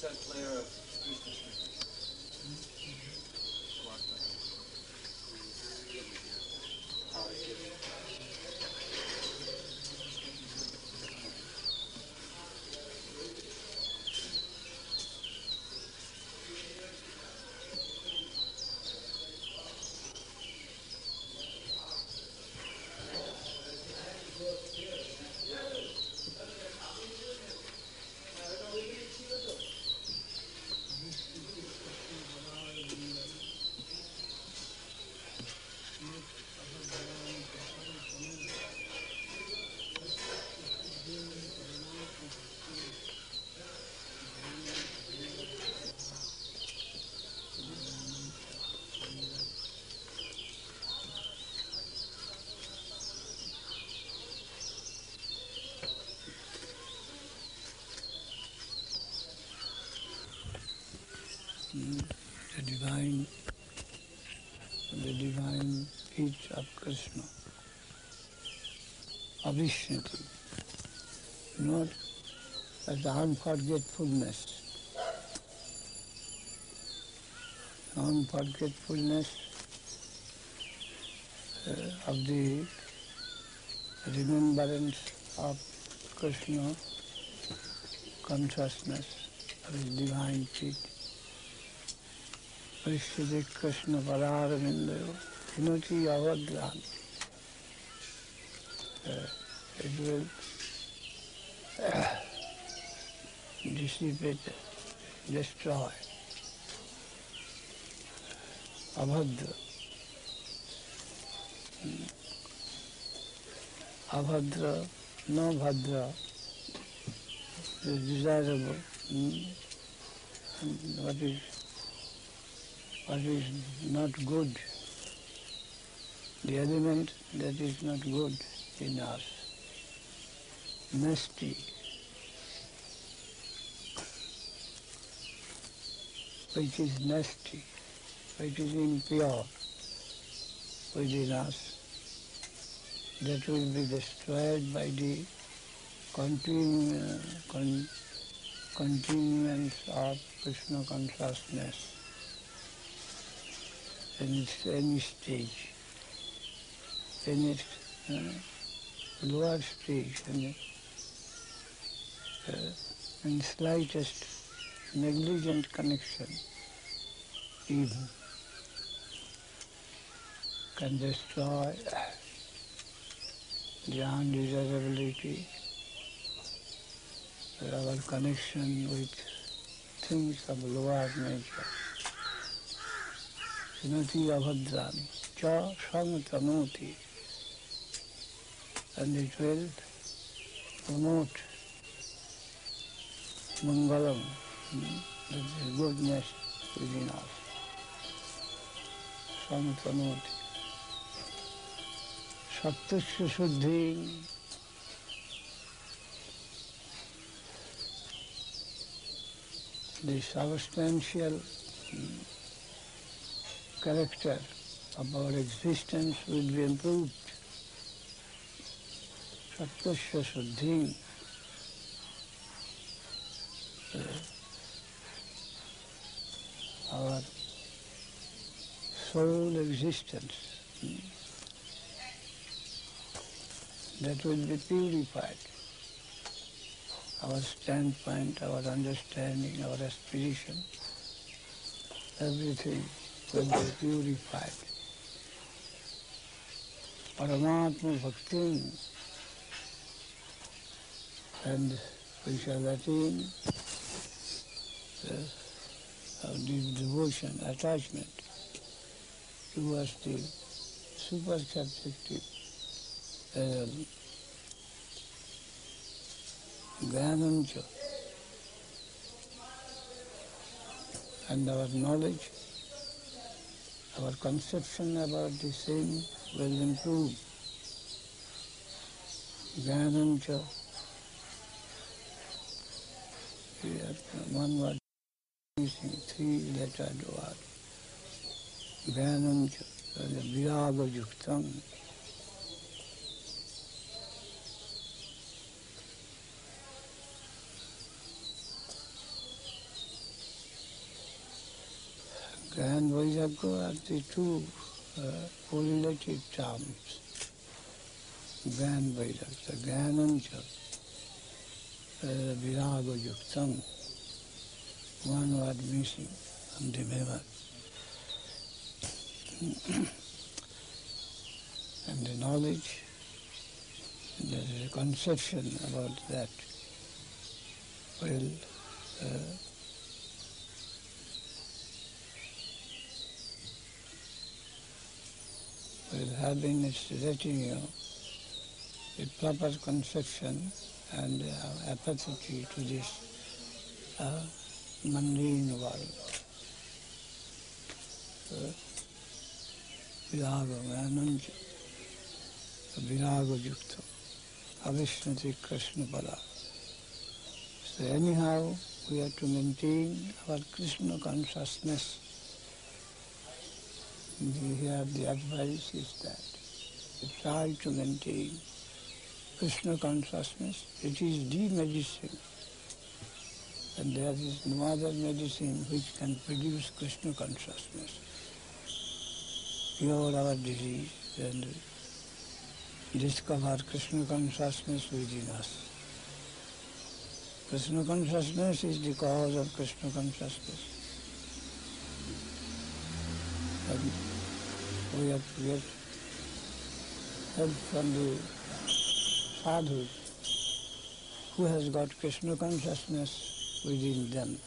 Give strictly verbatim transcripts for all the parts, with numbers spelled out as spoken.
percent layer of Krishna the divine, the divine feet of Krishna, Avishnati, not as the unforgetfulness, unforgetfulness uh, of the remembrance of Krishna consciousness of his divine feet. Parishchiti Krishna Padaravindayo Hinoti Avadran. It will uh, dissipate, destroy. Abhadra. Abhadra, no bhadra, is desirable. What is, what is not good, the element that is not good in us. Nasty, which is nasty, which is impure within us, that will be destroyed by the continu con continuance of Krishna consciousness in its any stage, in its uh, lower stage, in uh, in slightest negligent connection, even can destroy the undesirability of our connection with things of lower nature. Hinati abhadrani, cha samtanoti, and it will promote mangalam, the goodness within us. Samtanoti. Satyasya suddhi, the substantial character of our existence will be improved. Satyasya suddhi, our soul existence, that will be purified. Our standpoint, our understanding, our aspiration, everything will be purified. Paramatma Bhakti, and we shall attain the deep devotion, attachment towards the super subjective um, Jnanancha, and our knowledge, our conception about the same will improve. Jnanancha, one word using three lettered word. Jnanancha, viraga yuktam. and Vairagya are the two uh, correlated terms. Gyan Vairagya, Gyanancha, uh, Viraga Yuktam. One word missing from the memory. And the knowledge, there is a conception about that. Well, uh, will having its retinue, a proper conception and uh, apathy to this uh, mundane world. Uh, Viraga, Ananja, Viraga Yukta, Avishnati Krishna Pada. So anyhow, we have to maintain our Krishna consciousness. Here the advice is that we try to maintain Krishna consciousness. It is the medicine, and there is no other medicine which can produce Krishna consciousness. Cure our disease and discover Krishna consciousness within us. Krishna consciousness is the cause of Krishna consciousness. And we have to get help from the sadhu who has got Krishna consciousness within them.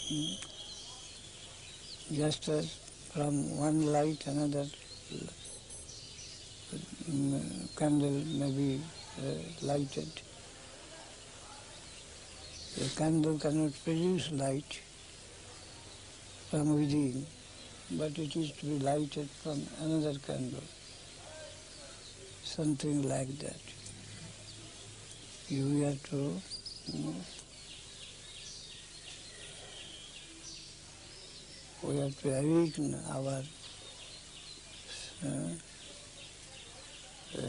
Just as from one light another candle may be uh, lighted. The candle cannot produce light from within, but it is to be lighted from another candle. Something like that. You have to you know, we have to awaken our uh, uh,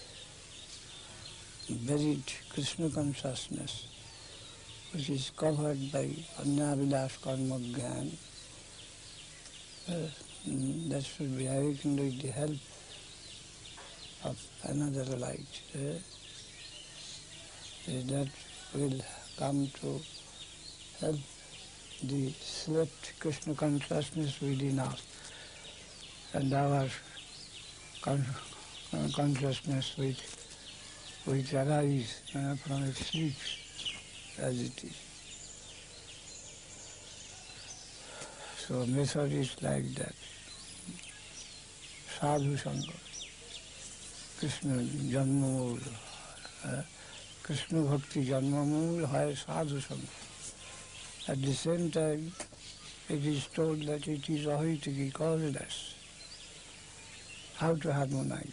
buried Krishna consciousness, which is covered by Annavilash Karma Gyan. Uh, that should be awakened with the help of another light. Uh, that will come to help the slept Krishna consciousness within us and our con consciousness which, which arises uh, from its sleep as it is. So method is like that. Sadhu Sangha, Krishna Janmamul, uh, Krishna Bhakti Janmamul hai Sadhu Sangha. At the same time, it is told that it is ahitiki, causeless. How to harmonize?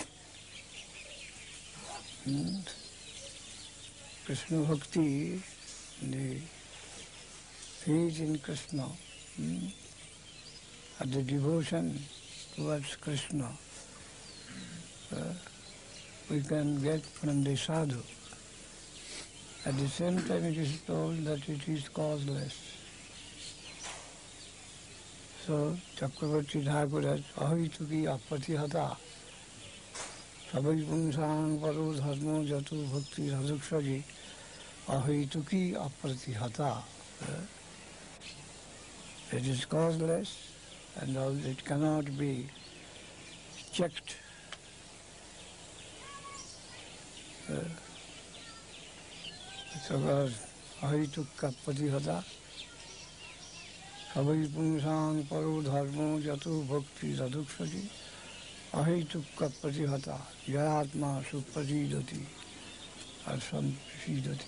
Hmm? Krishna Bhakti, the faith in Krishna, hmm? and the devotion towards Krishna, uh, we can get from the sadhu. At the same time, it is told that it is causeless. So, Chakravarti Thakur has ahituki apatihata sabai pungsang paro dharmo jatu bhakti sadhukshaji ahituki apatihata. It is causeless and it cannot be checked. Uh, So, ahitukka patihata sabai pungsang paro dharmo jatu bhakti sadhukshaji ahitukka patihata jayatma suprasidati or samprasidati.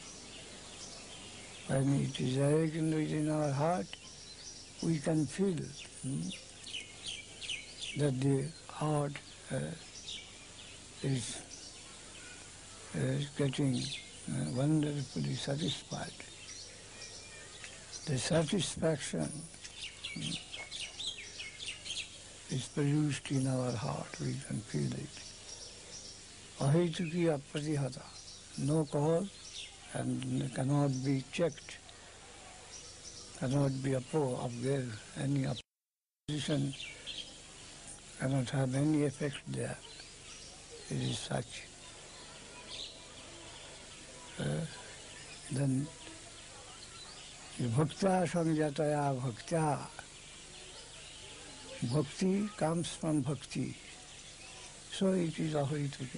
When it is awakened within our heart, we can feel hmm, that the heart uh, is, is getting Uh, wonderfully satisfied. The satisfaction mm, is produced in our heart, we can feel it. Ahituki apatihata, no cause and cannot be checked, cannot be opposed, any position cannot have any effect there. It is such. Uh, then bhakta samjataya bhakta. Bhakti comes from bhakti. So it is ahurituki.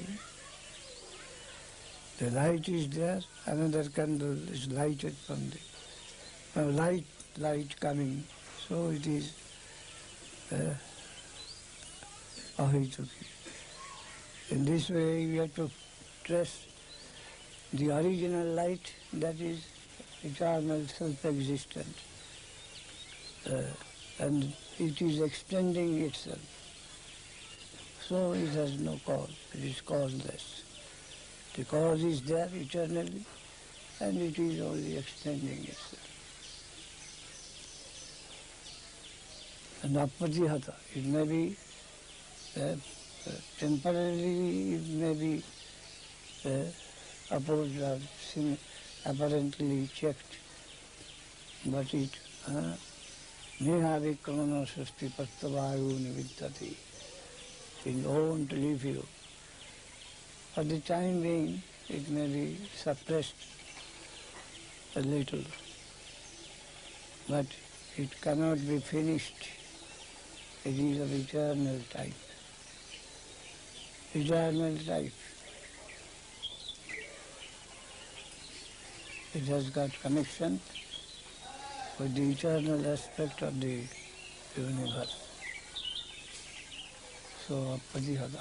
The light is there, another candle is lighted from the uh, light, light coming. So it is uh, ahurituki. In this way we have to trace the original light, that is eternal self-existent. Uh, and it is extending itself. So it has no cause, it is causeless. The cause is there eternally, and it is only extending itself. And apadihata, it may be uh, uh, temporarily, it may be uh, opposed or sim- apparently checked, but it uh, neha vikramano sasti pastavayu nividdati. It won't leave you. For the time being, it may be suppressed a little, but it cannot be finished. It is of eternal type. Eternal type. It has got connection with the eternal aspect of the universe. So, padihada.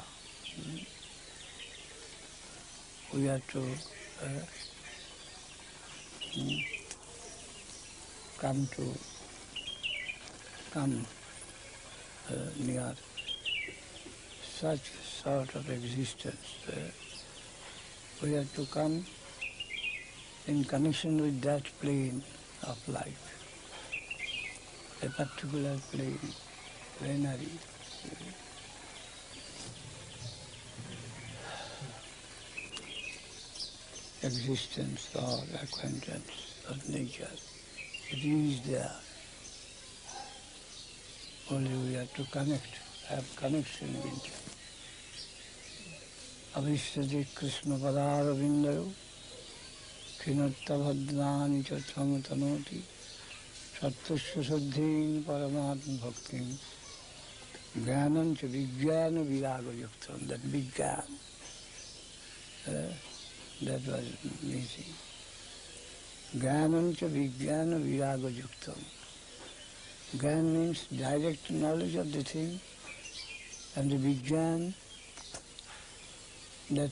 We have to uh, come to come uh, near such sort of existence. Uh, we have to come in connection with that plane of life, a particular plane, plenary. Existence or acquaintance of nature. It is there. Only we have to connect, have connection with it. Avishyati Krishna Padara Vindayo Khinatta Bhadrani Chatram Tanoti Sattasya Saddhin Paramatma Bhaktim Jnanam Cha Vijnana Viraga Yuktam. That Vijnana. Uh, That was missing. Jnanam cha vijnana viraga yuktam. Jnana means direct knowledge of the thing, and the vijnana, that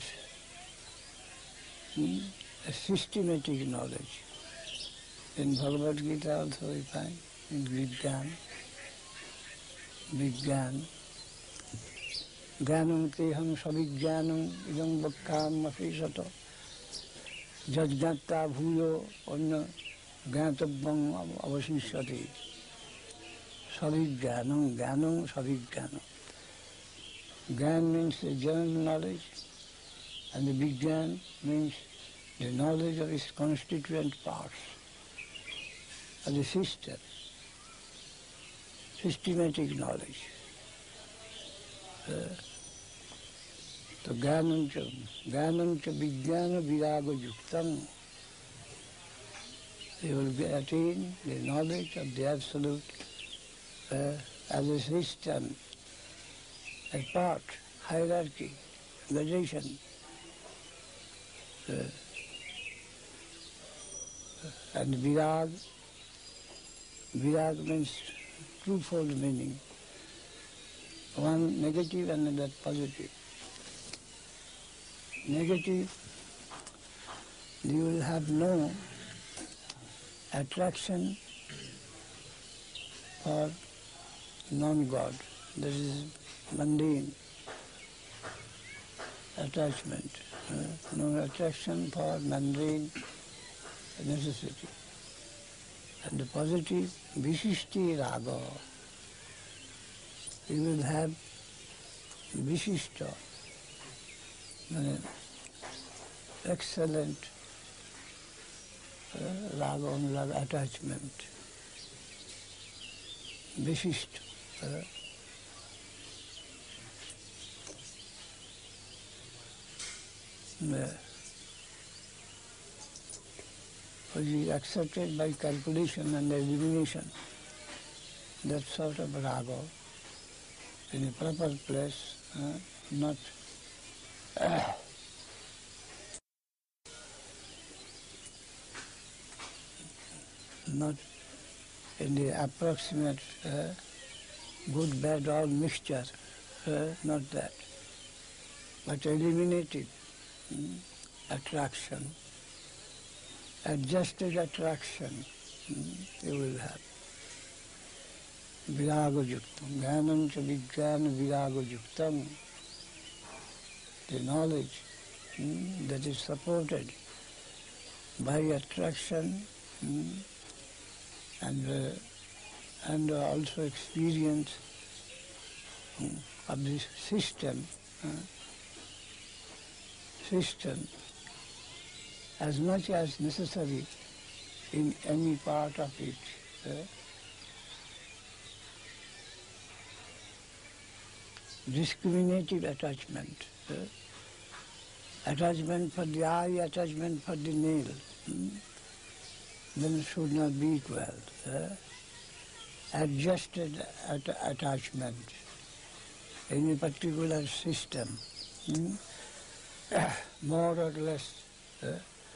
hmm, a systematic knowledge. In Bhagavad Gita also we find, in vijnana, vijnana. Jnanam teham savijnanam idam vakkam afisato. Jajnata bhuyo anna jnatavyam avashishyati. Savijnanam, jnanam, savijnanam. Jnana means the general knowledge, and the vijnana means the knowledge of its constituent parts, of the system, systematic knowledge. Uh, So jnanam cha, jnanam cha vijnana viraga yuktam. You will attain the knowledge of the Absolute uh, as a system, a part, hierarchy, gradation. Uh, and virag, virag means twofold meaning. One negative and another positive. Negative, you will have no attraction for non-God. That is mundane attachment. Uh, no attraction for mundane necessity. And the positive, vishishti raga. You will have vishishta, uh, excellent uh, raga, raga attachment. Vishishta Uh, uh, which is accepted by calculation and elimination. That sort of raga in a proper place, uh, not uh, not in the approximate uh, good, bad, all mixture, uh, not that, but eliminated mm, attraction, adjusted attraction mm, you will have. Viraga yuktam, jnanam cha vijnana viraga yuktam, the knowledge mm, that is supported by attraction mm, and uh, and also experience mm, of this system, uh, system as much as necessary in any part of it. Uh, discriminated attachment, uh, attachment for the eye, attachment for the nail, mm, then it should not be equal. Uh, adjusted at- attachment in a particular system, mm, more or less, uh,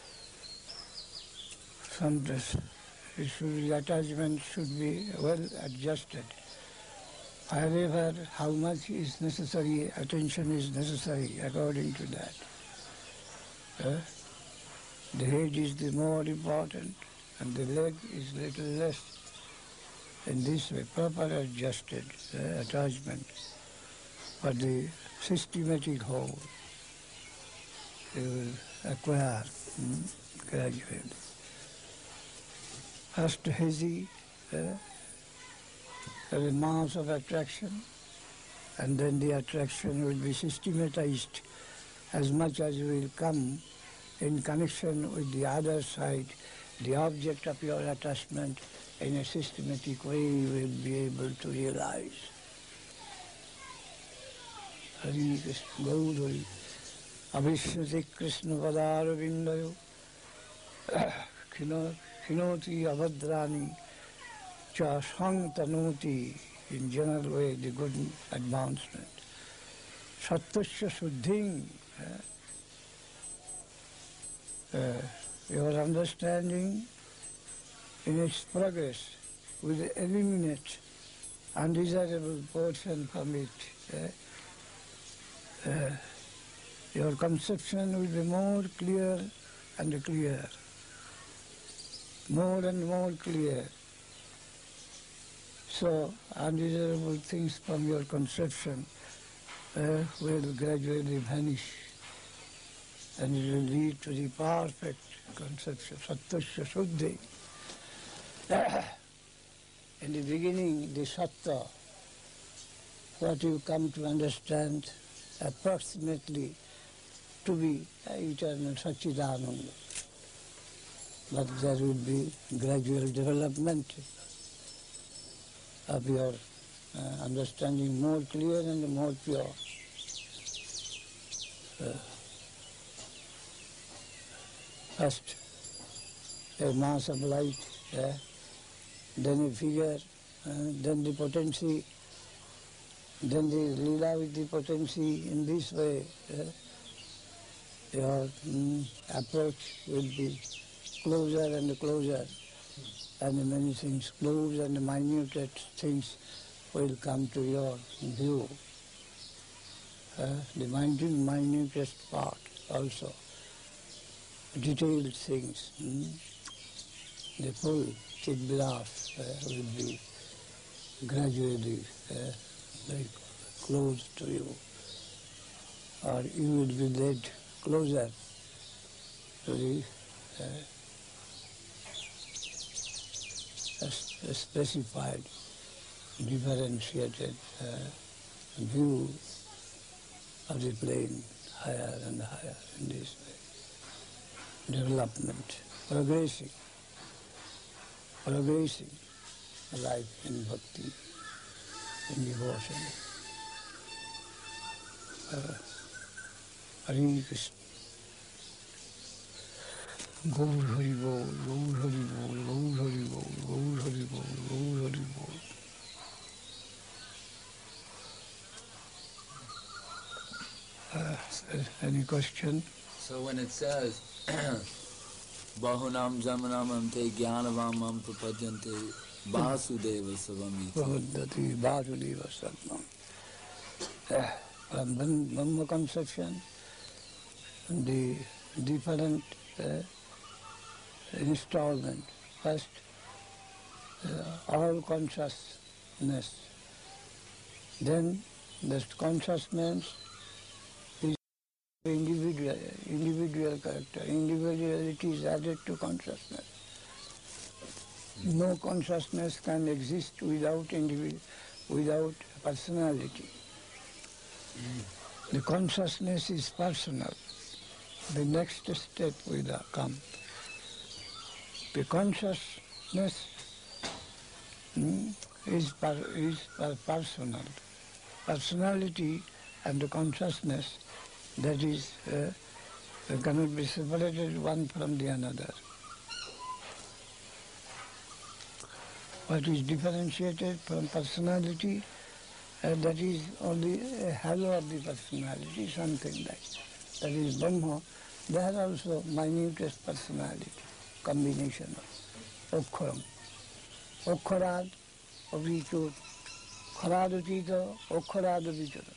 some this, it should, the attachment should be well adjusted. However, how much is necessary, attention is necessary according to that. Uh, the head is the more important and the leg is little less. In this way, proper adjusted uh, attachment for the systematic whole you will acquire mm, gradually. First hazy, uh, a mass of attraction, and then the attraction will be systematized as much as will come in connection with the other side, the object of your attachment in a systematic way you will be able to realize. Hari Krishna Gaudari Abhishnati Krishna Padara Vindayo Khinoti Abhadrani Cha Sang Tanoti, in general way, the good advancement. Sattasya Suddhing, uh, uh, your understanding in its progress will eliminate undesirable portion from it. Uh, uh, your conception will be more clear and clear, more and more clear. So undesirable things from your conception uh, will gradually vanish, and it will lead to the perfect conception, Sattasya Suddhi. In the beginning, the Satta, what you come to understand approximately to be eternal Satchidananda. But there will be gradual development of your uh, understanding more clear and more pure. Uh, first, a mass of light, uh, then a figure, uh, then the potency, then the lila with the potency. In this way, uh, your mm, approach will be closer and closer, and many things, close and minute things will come to your view. Uh, the minute, minutest part also, detailed things, mm, the full Chidvilas uh, will be gradually uh, very close to you, or you will be led closer to the uh, a specified, differentiated uh, view of the plane higher and higher in this way. Development, progressing, progressing life in bhakti. in devotion. Uh, Hare Krishna. Gaur Hari Bol, Gaur Hari Bol, Gaur Hari Bol, Gaur Hari Bol, Gaur Hari Bol. Uh, any question? So when it says Bahunam Jamanamam Te Jnanavamam Prapadyante Vasudeva Savamiti. Pravadati Vasudeva Savam. From Brahma conception, the different uh, installment. First, uh, all consciousness. Then the consciousness is individual, individual character. Individuality is added to consciousness. No consciousness can exist without individual, without personality. The consciousness is personal. The next step will come. The consciousness mm, is, per, is per personal. Personality and the consciousness, that is, uh, cannot be separated one from the another. What is differentiated from personality, uh, that is only a halo of the personality, something like that. That is Brahma. There also minutest personality, combination of Okharam. Okharad, Avichut, Kharadutita, Okharad, Avichut.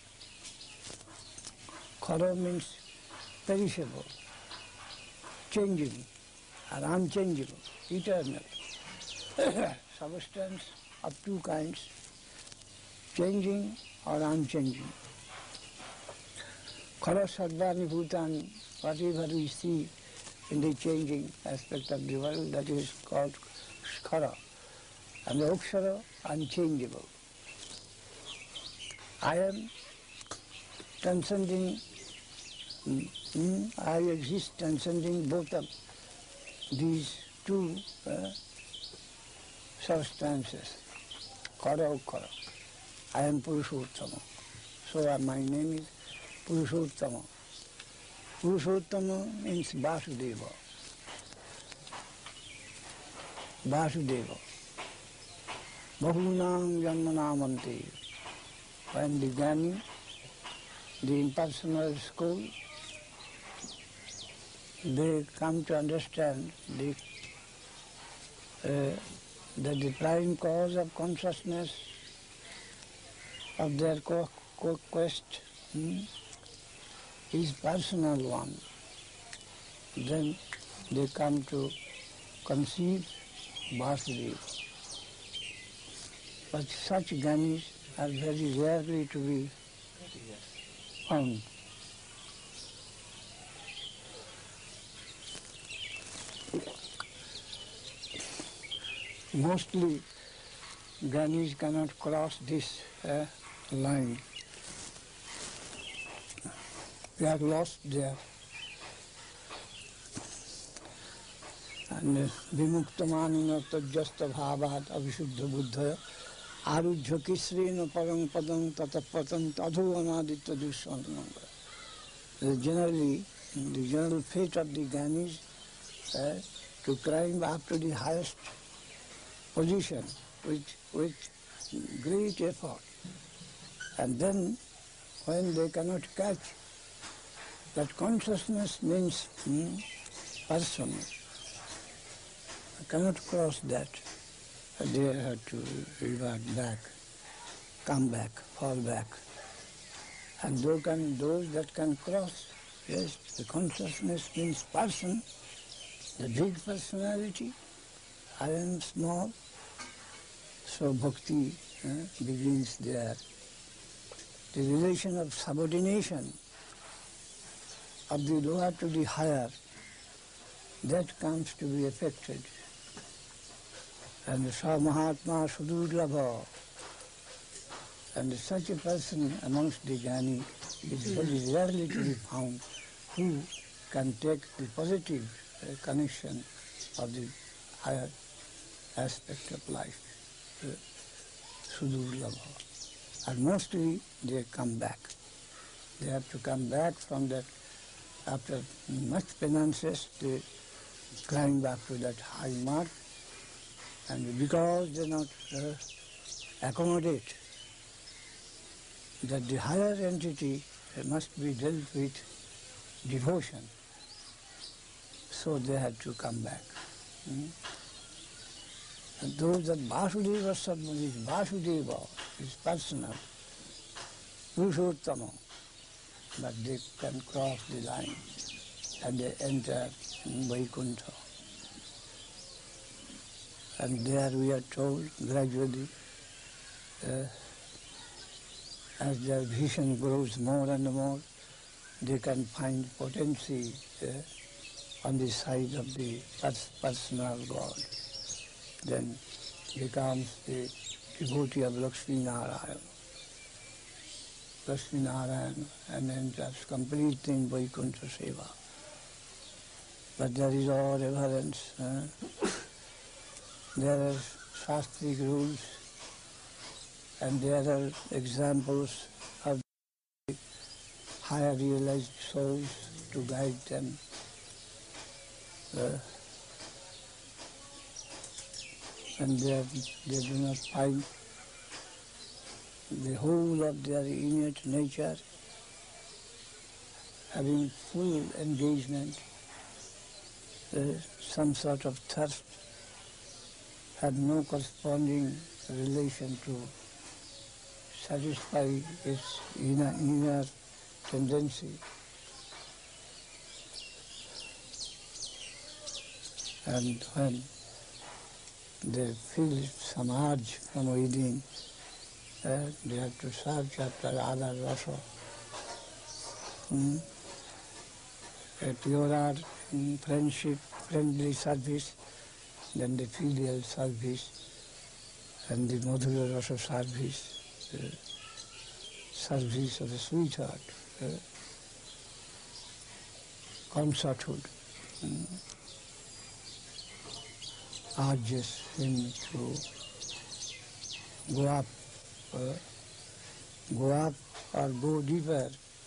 Khara means perishable, changing, and unchangeable, eternal. Substance of two kinds, changing or unchanging. Khara Sarvani Bhutan, whatever we see in the changing aspect of the world, that is called Khara. And the Okshara, unchangeable. I am transcending, mm, I exist transcending both of these two uh, substances, Khara, Okshara. I am Purushottama. So uh, my name is Purushottama. Purushottama means Vasudeva. Vasudeva. Bahunam Janmanamante. When the Jnani, the impersonal school, they come to understand the, uh, that the prime cause of consciousness of their co- co- quest hmm, is personal one. Then they come to conceive Vasudeva. But such Jnanis are very rarely to be found. Mostly Jnanis cannot cross this uh, line. We are lost there. And vimuktamanina tajjasta bhavat avishuddha buddha arujya kisrena parang padam tatapatam tadhu anaditya dushyantananga. Generally, the general fate of the Jnanis uh, to climb up to the highest position with, with great effort. And then when they cannot catch that consciousness means hmm, person, cannot cross that, they have to revert back, come back, fall back. And those, can, those that can cross, yes, the consciousness means person, the big personality, I am small, so bhakti eh, begins there. The relation of subordination of the lower to the higher, that comes to be affected. And the Sa Mahatma Sudurlabha, and such a person amongst the Jnani is very rarely to be found who can take the positive uh, connection of the higher aspect of life, uh, Sudurlabha. and mostly they come back. They have to come back from that, after much penances, they climb back to that high mark, and because they not uh, accommodate that the higher entity must be dealt with devotion, so they had to come back. Hmm? And those that Vasudeva Sarvam is Vasudeva, is personal, Purushottama, but they can cross the line and they enter Vaikuntha. And there we are told gradually, uh, as their vision grows more and more, they can find potency uh, on the side of the personal God. Then becomes the devotee of Lakshmi Narayana. Lakshmi Narayana, and then just complete in Vaikuntha Seva. But there is all reverence. Uh, there are Shastric rules, and there are examples of higher realized souls to guide them. Uh, and they, they do not find the whole of their innate nature having full engagement, uh, some sort of thirst, had no corresponding relation to satisfy its inner, inner tendency. And when they feel some urge from within, uh, they have to search after other rasa. Hmm? A purer mm, friendship, friendly service, then the filial service, and the madhura rasa service, uh, service of the sweetheart, uh, concerthood, mm, urges him to go up, uh, go up or go deeper,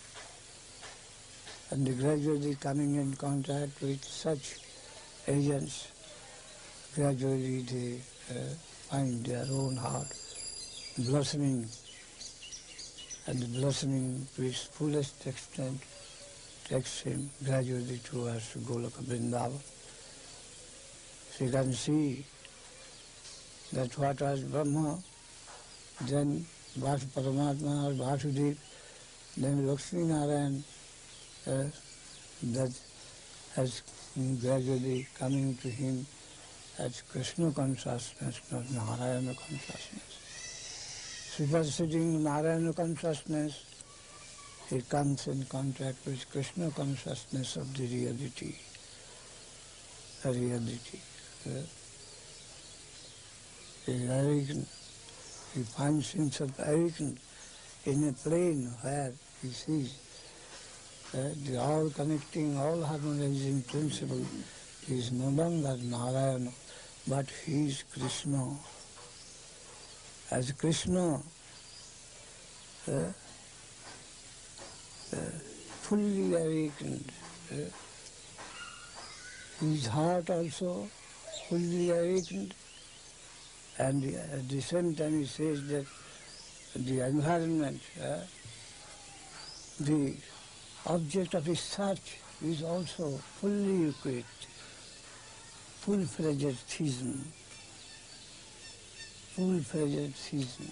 and gradually coming in contact with such agents, gradually they uh, find their own heart blossoming, and blossoming to its fullest extent takes him gradually towards Golaka Vrindavan. So you can see that what was Brahma, then Vas Paramatma or Vasudev, then Lakshmi Narayan, uh, that has gradually coming to him as Krishna consciousness, not Narayana consciousness. Superseding Narayana consciousness, he comes in contact with Krishna consciousness of the reality. The reality. Uh, he is awakened. He finds himself awakened in a plane where he sees uh, the all-connecting, all-harmonizing principle is no longer Narayana, but he is Krishna. As Krishna, uh, uh, fully awakened, uh, his heart also fully awakened, and at the same time he says that the environment, uh, the object of his search is also fully equipped, full-fledged theism, full-fledged theism.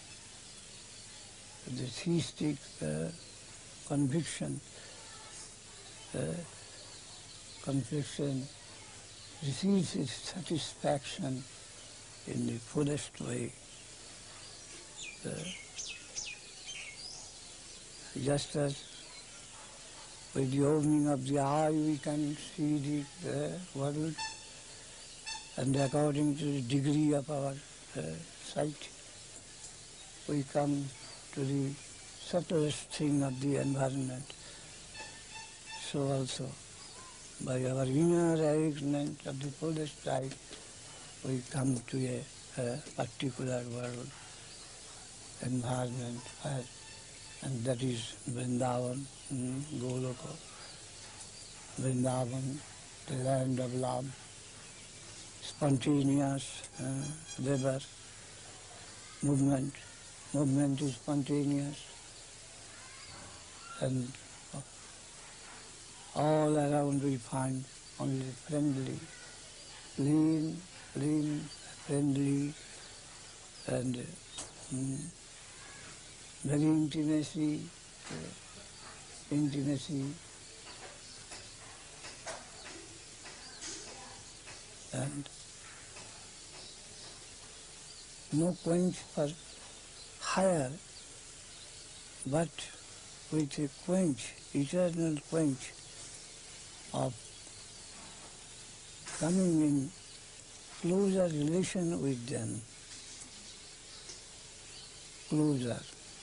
The theistic uh, conviction, uh, conviction receives its satisfaction in the fullest way. Uh, just as with the opening of the eye we can see the uh, world, and according to the degree of our uh, sight, we come to the subtlest thing of the environment. So also, by our inner awakening of the fullest sight, we come to a, a particular world. environment, where, and that is Vrindavan, mm, Goloka, Vrindavan, the land of love, spontaneous uh, river, movement, movement is spontaneous, and all around we find only friendly, clean, clean, friendly, and mm, very intimacy, uh, intimacy, and no quench for higher, but with a quench, eternal quench of coming in closer relation with them, closer,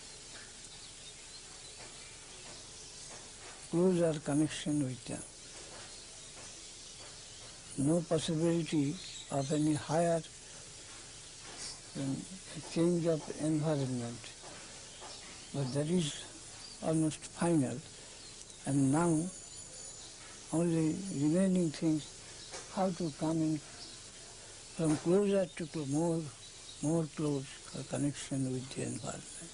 closer connection with them. No possibility of any higher um, change of environment, but that is almost final. And now only remaining things, how to come in from closer to, to more, more close connection with the environment.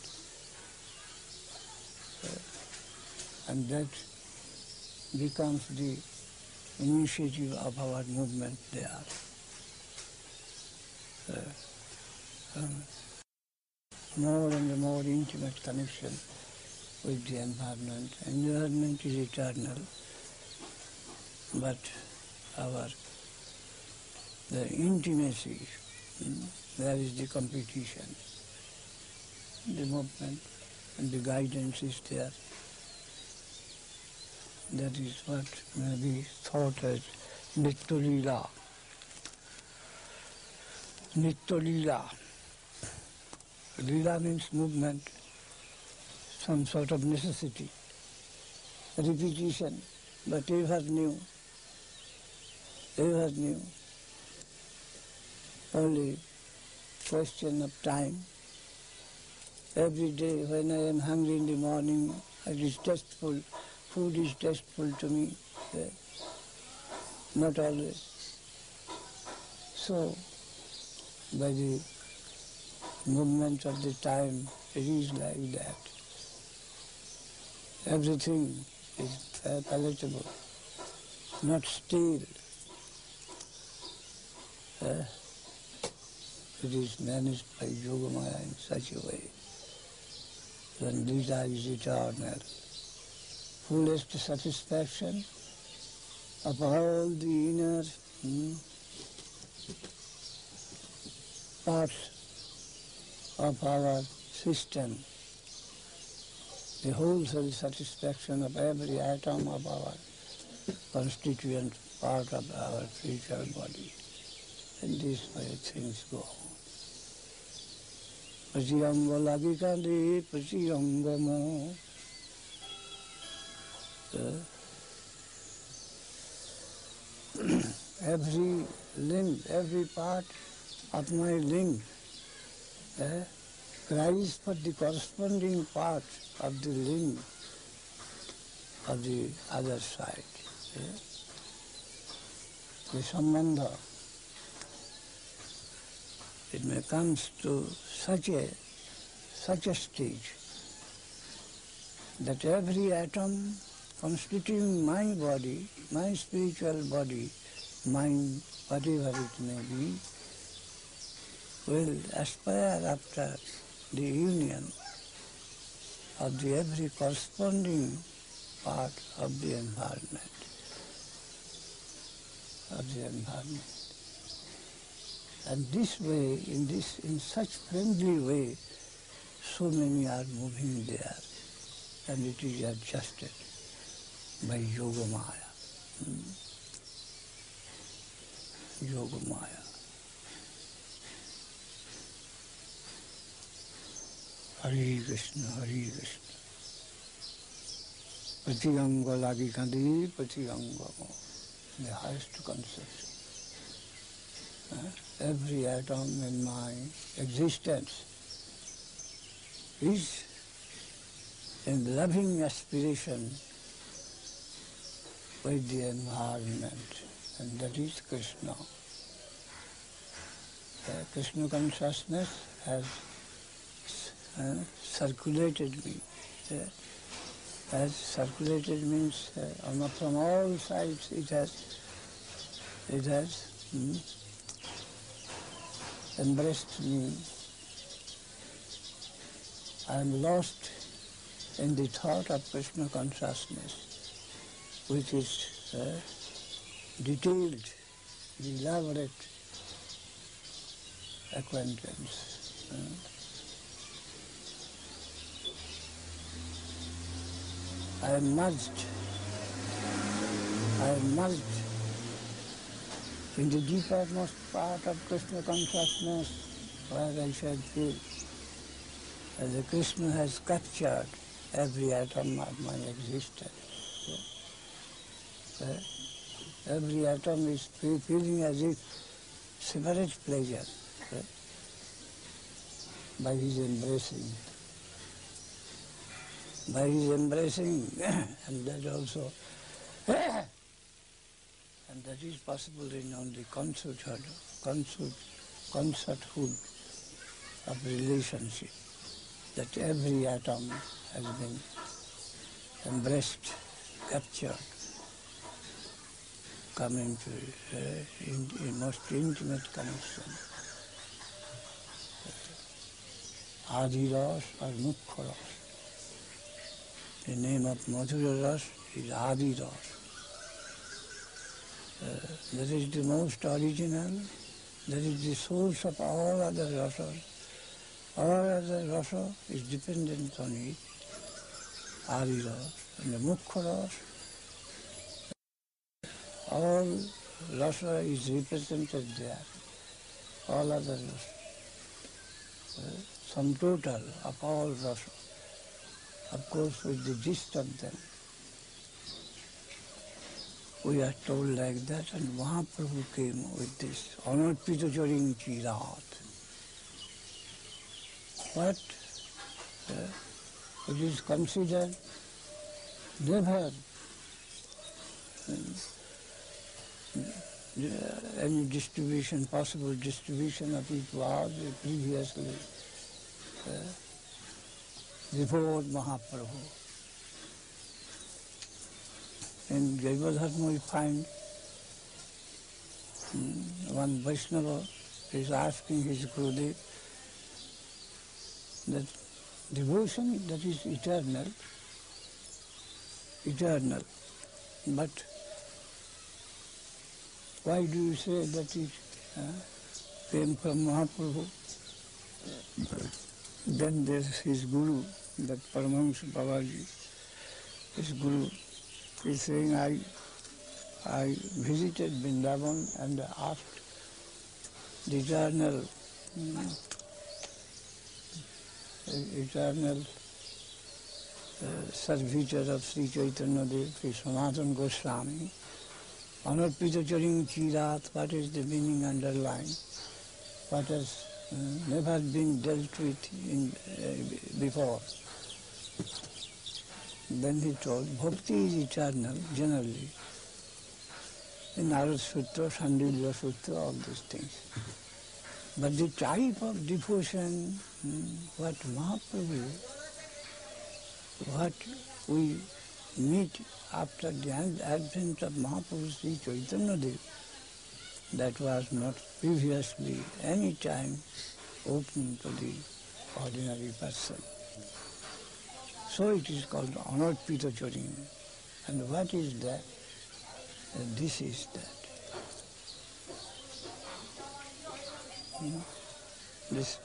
Uh, and that becomes the initiative of our movement there. Uh, um, more and more intimate connection with the environment. Environment is eternal, but our the intimacy, mm, there is the competition. The movement and the guidance is there. That is what may be thought as Nitya Leela. Nitya Leela. Leela means movement, some sort of necessity, repetition, but ever new, ever new. Only question of time. Every day when I am hungry in the morning, it is tasteful, food is tasteful to me, uh, not always. So, by the movement of the time, it is like that. Everything is uh, palatable, not stale. Uh, it is managed by Yogamaya in such a way. Then Gita is eternal. Fullest satisfaction of all the inner hmm, parts of our system, the wholesale satisfaction of every atom of our constituent part of our spiritual body. And this way things go on. Prasiyango lagi kali, prasiyango mo. Every limb, every part of my limb eh, cries for the corresponding part of the limb of the other side. Eh? The sambandha, it may come to such a such a stage that every atom constituting my body, my spiritual body, mind, whatever it may be, will aspire after the union of the every corresponding part of the environment, of the environment. And this way, in this, in such friendly way, so many are moving there, and it is adjusted by Yogamaya. Hmm. Yogamaya. Hare Krishna, Hare Krishna. Pratiyanga lagi kandi, pratiyanga mo. The highest conception. Uh, every atom in my existence is in loving aspiration with the environment, and that is Krishna. Uh, Krishna consciousness has uh, circulated me. Uh, has circulated means uh, from all sides it has it has hmm, embraced me. I am lost in the thought of Krishna consciousness, which is uh, detailed, elaborate acquaintance. Uh, I am merged. I am merged in the deepest part of Krishna consciousness, where I shall feel as the Krishna has captured every atom of my existence. Uh, every atom is feeling as if separate pleasure uh, by his embracing. By his embracing, and that also, and that is possible in only concerthood, concert, concerthood of relationship, that every atom has been embraced, captured, come into uh, in, in most intimate connection. Adi Ras or Mukhya Ras. The name of Madhurya Ras is Adi Ras. Uh, that is the most original, that is the source of all other rasas. All other rasa is dependent on it, Adi Ras. And the Mukhya Ras, all rasa is represented there, all other rasa. Uh, sum total of all rasa. Of course, with the gist of them, we are told like that, and Mahaprabhu came with this, Anarpita Charing Chirat. What? Uh, it is considered never uh, any distribution, possible distribution of it was previously uh, before Mahaprabhu. In Jaivadharma we find um, one Vaishnava is asking his Gurudev that devotion that is eternal, eternal, but why do you say that it uh, came from Mahaprabhu? Then there's his Guru, that Paramahansa Babaji, his Guru, is saying, I, I visited Vrindavan and asked the eternal, um, eternal uh, servitor of Sri Chaitanya Dev, Sri Sanatana Goswami, Anarpita Charing Chirat, what is the meaning underlying? What has uh, never been dealt with in, uh, before. Then he told, Bhakti is eternal, generally. In Narad Sutra, Sandilya Sutra, all these things. But the type of devotion, what Mahaprabhu, what we meet after the advent of Mahaprabhu Sri Chaitanya Dev, that was not previously any time open to the ordinary person. So it is called Anarpita Charing. And what is that? And this is that. Hmm? This,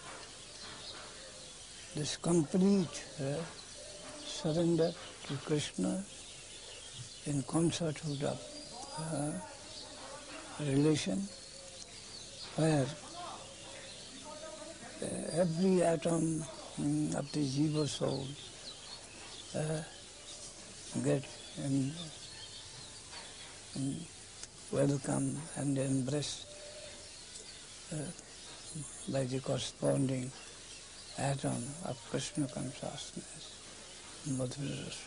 this complete uh, surrender to Krishna in concerthood of uh, relation, where uh, every atom mm, of the jiva soul uh, get um, um, welcome and embraced uh, by the corresponding atom of Krishna consciousness, Madhura Rasa.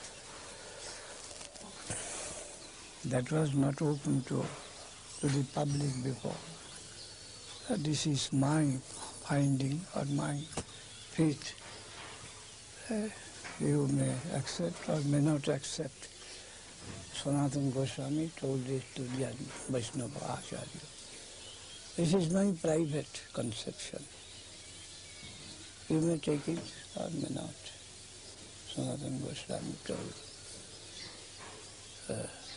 That was not open to, to the public before. Uh, this is my finding or my faith. Uh, you may accept or may not accept. Sanatana Goswami told it to the Vaishnava Acharya. This is my private conception. You may take it or may not. Sanatana Goswami told. Uh,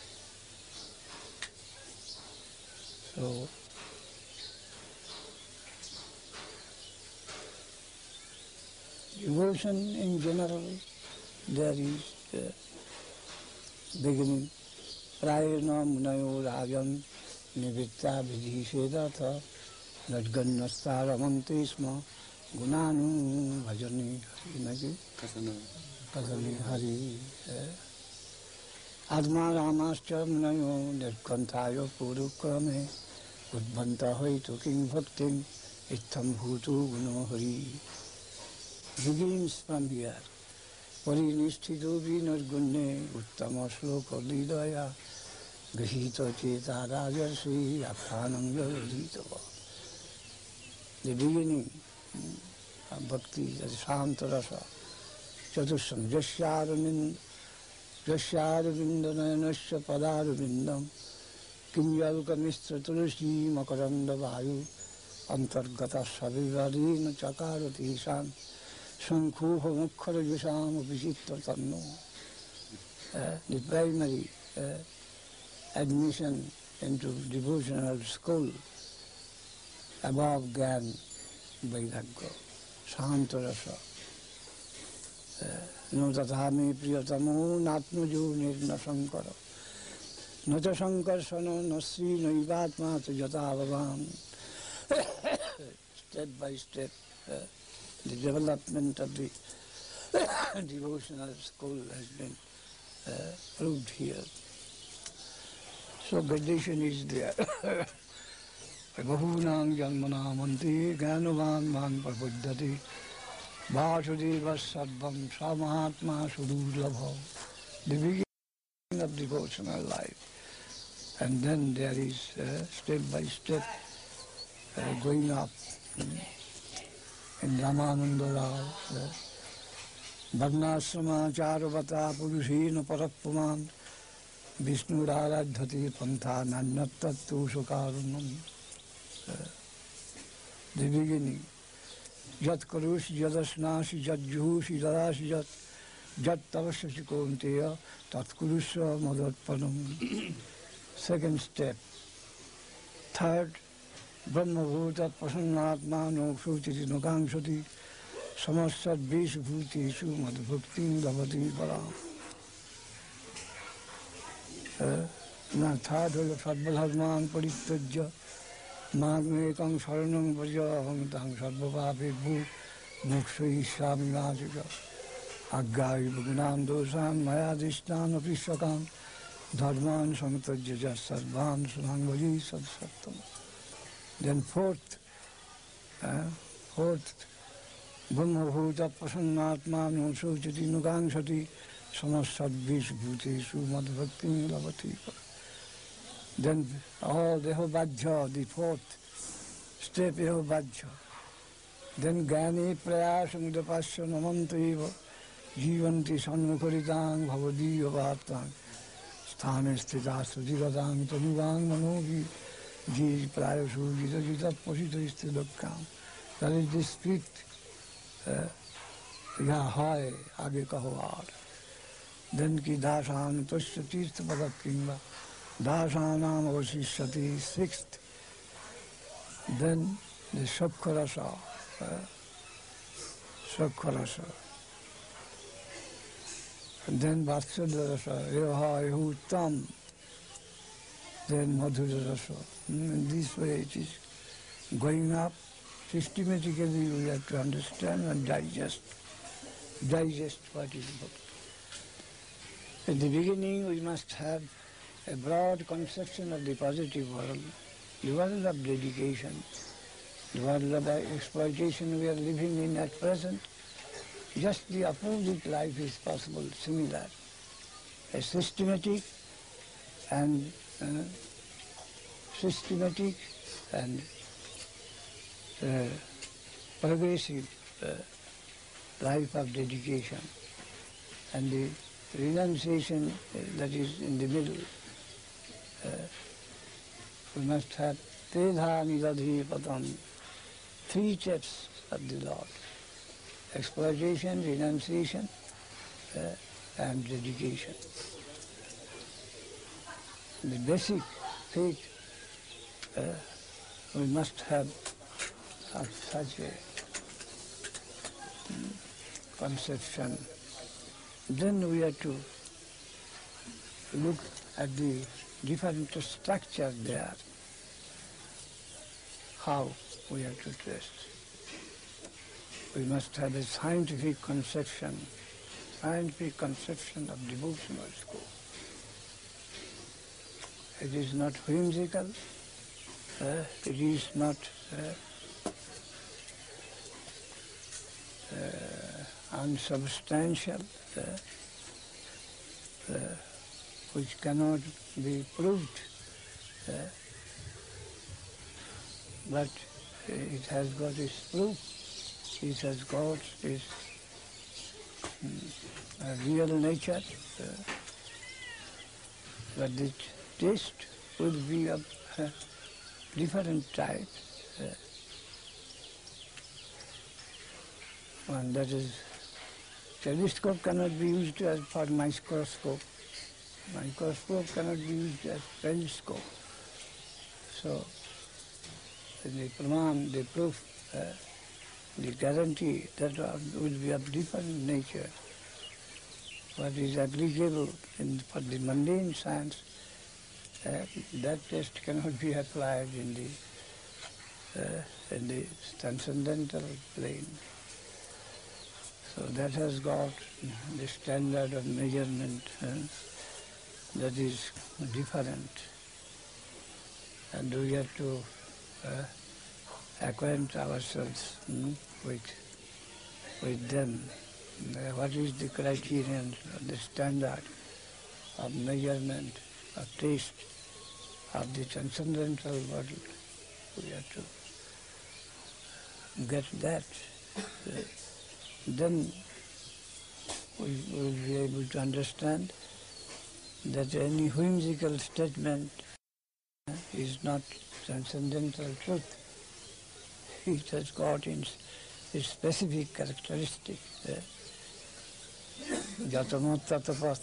so, devotion in general, there is uh, beginning. Prayana munayo ragam nivitta vidhishedatha nadgannasta ramante sma gunanu bhajani hari kasani hari. Adma ramascha munayo nirkantayo purukrame udbhanta hoitu king bhaktim ittham bhutu guno hari. Begins from here. Parinishthito vinargunne uttama shloka lidaya grihita cheta rajarsi akhanam yadhitava. The beginning of bhakti, the Shanta Rasa, Chatusham Jashyaravind, Jashyaravindanayasya Padarvindam, Kinyalka Mistra Tulasi Makaranda Vayu, Antargata Savivarina Chakarati San, Shankhu Mukhara Yusam Vijitra Tanno. The primary uh, admission into devotional school above Gyan Vairagya, Shanta Rasa. No tathami priyatamo natmajo nirna sankara. Nata sankarsana nasri naivatma yatavavam. Step by step, uh, the development of the devotional school has been uh, proved here. So gradation is there. Bahunam janmanamanti gyanuvan man prabuddhati vasudeva sarvam samahatma sudurlabha. The beginning of devotional life. And then there is uh, step by step uh, going up. Hmm. In Ramananda Rao, Varnasrama Charavata Purushena Parapuman Vishnu Raradhati Pantha Nanyattattu Sukarunam. The beginning. Jat Karushi Jadasnasi Jat Juhushi Dadasi Jat Jat Tavasya Konteya Tat Kurusha Madatpanam. Second step. Third, Brahma Bhuta Prasannatma no Shuti Nukangshati Samasat Vishu Bhuti Shu Madhubhakti Lavati Param. Na third was Sadbhadharman Parityajya Magmekam Saranam Vaja Ahangtang Sadbhavapi Bhu Mukshai Shami Vajika Aggai Bhugunam Dosan Mayadishtan Apishakam Dharman Samtajya Sarvan Sunangvaji Satsattam. Then fourth, uh, fourth, Brahma Bhuta Prasannatma no Suchati Nukangshati Samasat Vish Bhuteshu Madhbhakti Lavati. Then all the Ehovajja, the fourth step Ehovajja. Then Gani Prayasam Udapasya Namantaiva Jivanti Sanmukaritang Bhavadiya Vartang Sthane Sthitastu Jivatang Tanuvang Manogi Ji Prayashu Jita Jita Posita Istilokam. That is the strict Ya Hai Age Kahovar. Then Ki Dasan Tasya Tirtha Padakimba Dasanam Avasishyati. Sixth. Then the Shakharasa. Shakharasa. And then Vatsadarasa, Yoha Ehuttam. Then Madhura Rasa. In this way it is going up. Systematically we have to understand and digest. Digest what is bhakti. At the beginning we must have a broad conception of the positive world, the world of dedication, The world of exploitation we are living in at present, just the opposite life is possible, similar. A systematic and uh, systematic and uh, progressive uh, life of dedication, and the renunciation uh, that is in the middle. Uh, we must have Tedha Niladhi Padam, three steps of the Lord: exploitation, renunciation, uh, and dedication. The basic faith uh, we must have of such a um, conception. Then we have to look at the different structure there, how we have to test. We must have a scientific conception, scientific conception of devotional school. It is not whimsical, uh, it is not uh, uh, unsubstantial, uh, uh, which cannot be proved, uh, but it has got its proof, it has got its um, real nature, uh, but the taste will be of uh, different type. Uh, one that is, telescope cannot be used as for microscope. Microscope cannot be used as telescope. So the praman, the proof, uh, the guarantee that will be of different nature. What is applicable in, for the mundane science, uh, that test cannot be applied in the uh, in the transcendental plane. So that has got the standard of measurement uh, that is different, and we have to uh, acquaint ourselves hmm, with with them. Uh, what is the criterion, the standard of measurement, of taste, of the transcendental world? We have to get that. Uh, then we will be able to understand that any whimsical statement uh, is not transcendental truth. It has got its, its specific characteristic. Uh, Jatamat tatapat.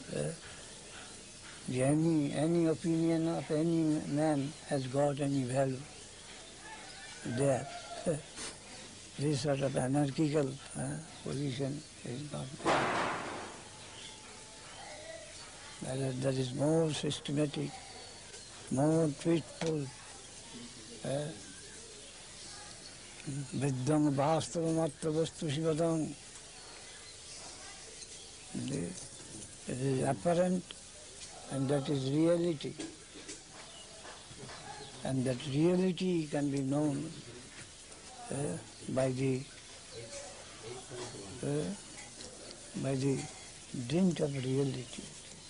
Any, any opinion of any man has got any value there. Uh, this sort of anarchical uh, position is not there. That is, that is more systematic, more truthful. Uh, Viddham bhastava vastu shivadam. It is apparent, and that is reality. And that reality can be known uh, by the uh, by the dint of reality,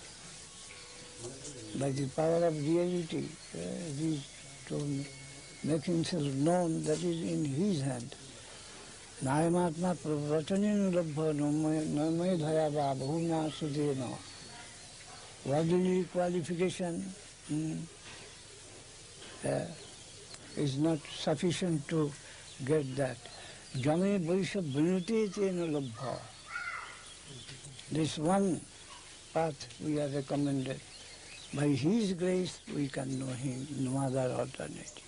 by the power of reality. Uh, he is to make himself known, that is in his hand. Nayamatma pravatani labha namay dhayava bhumna sudena. Worldly qualification hmm, uh, is not sufficient to get that. Jame vaisha bhinnati tena labha. This one path we are recommended. By his grace we can know him, no other alternative.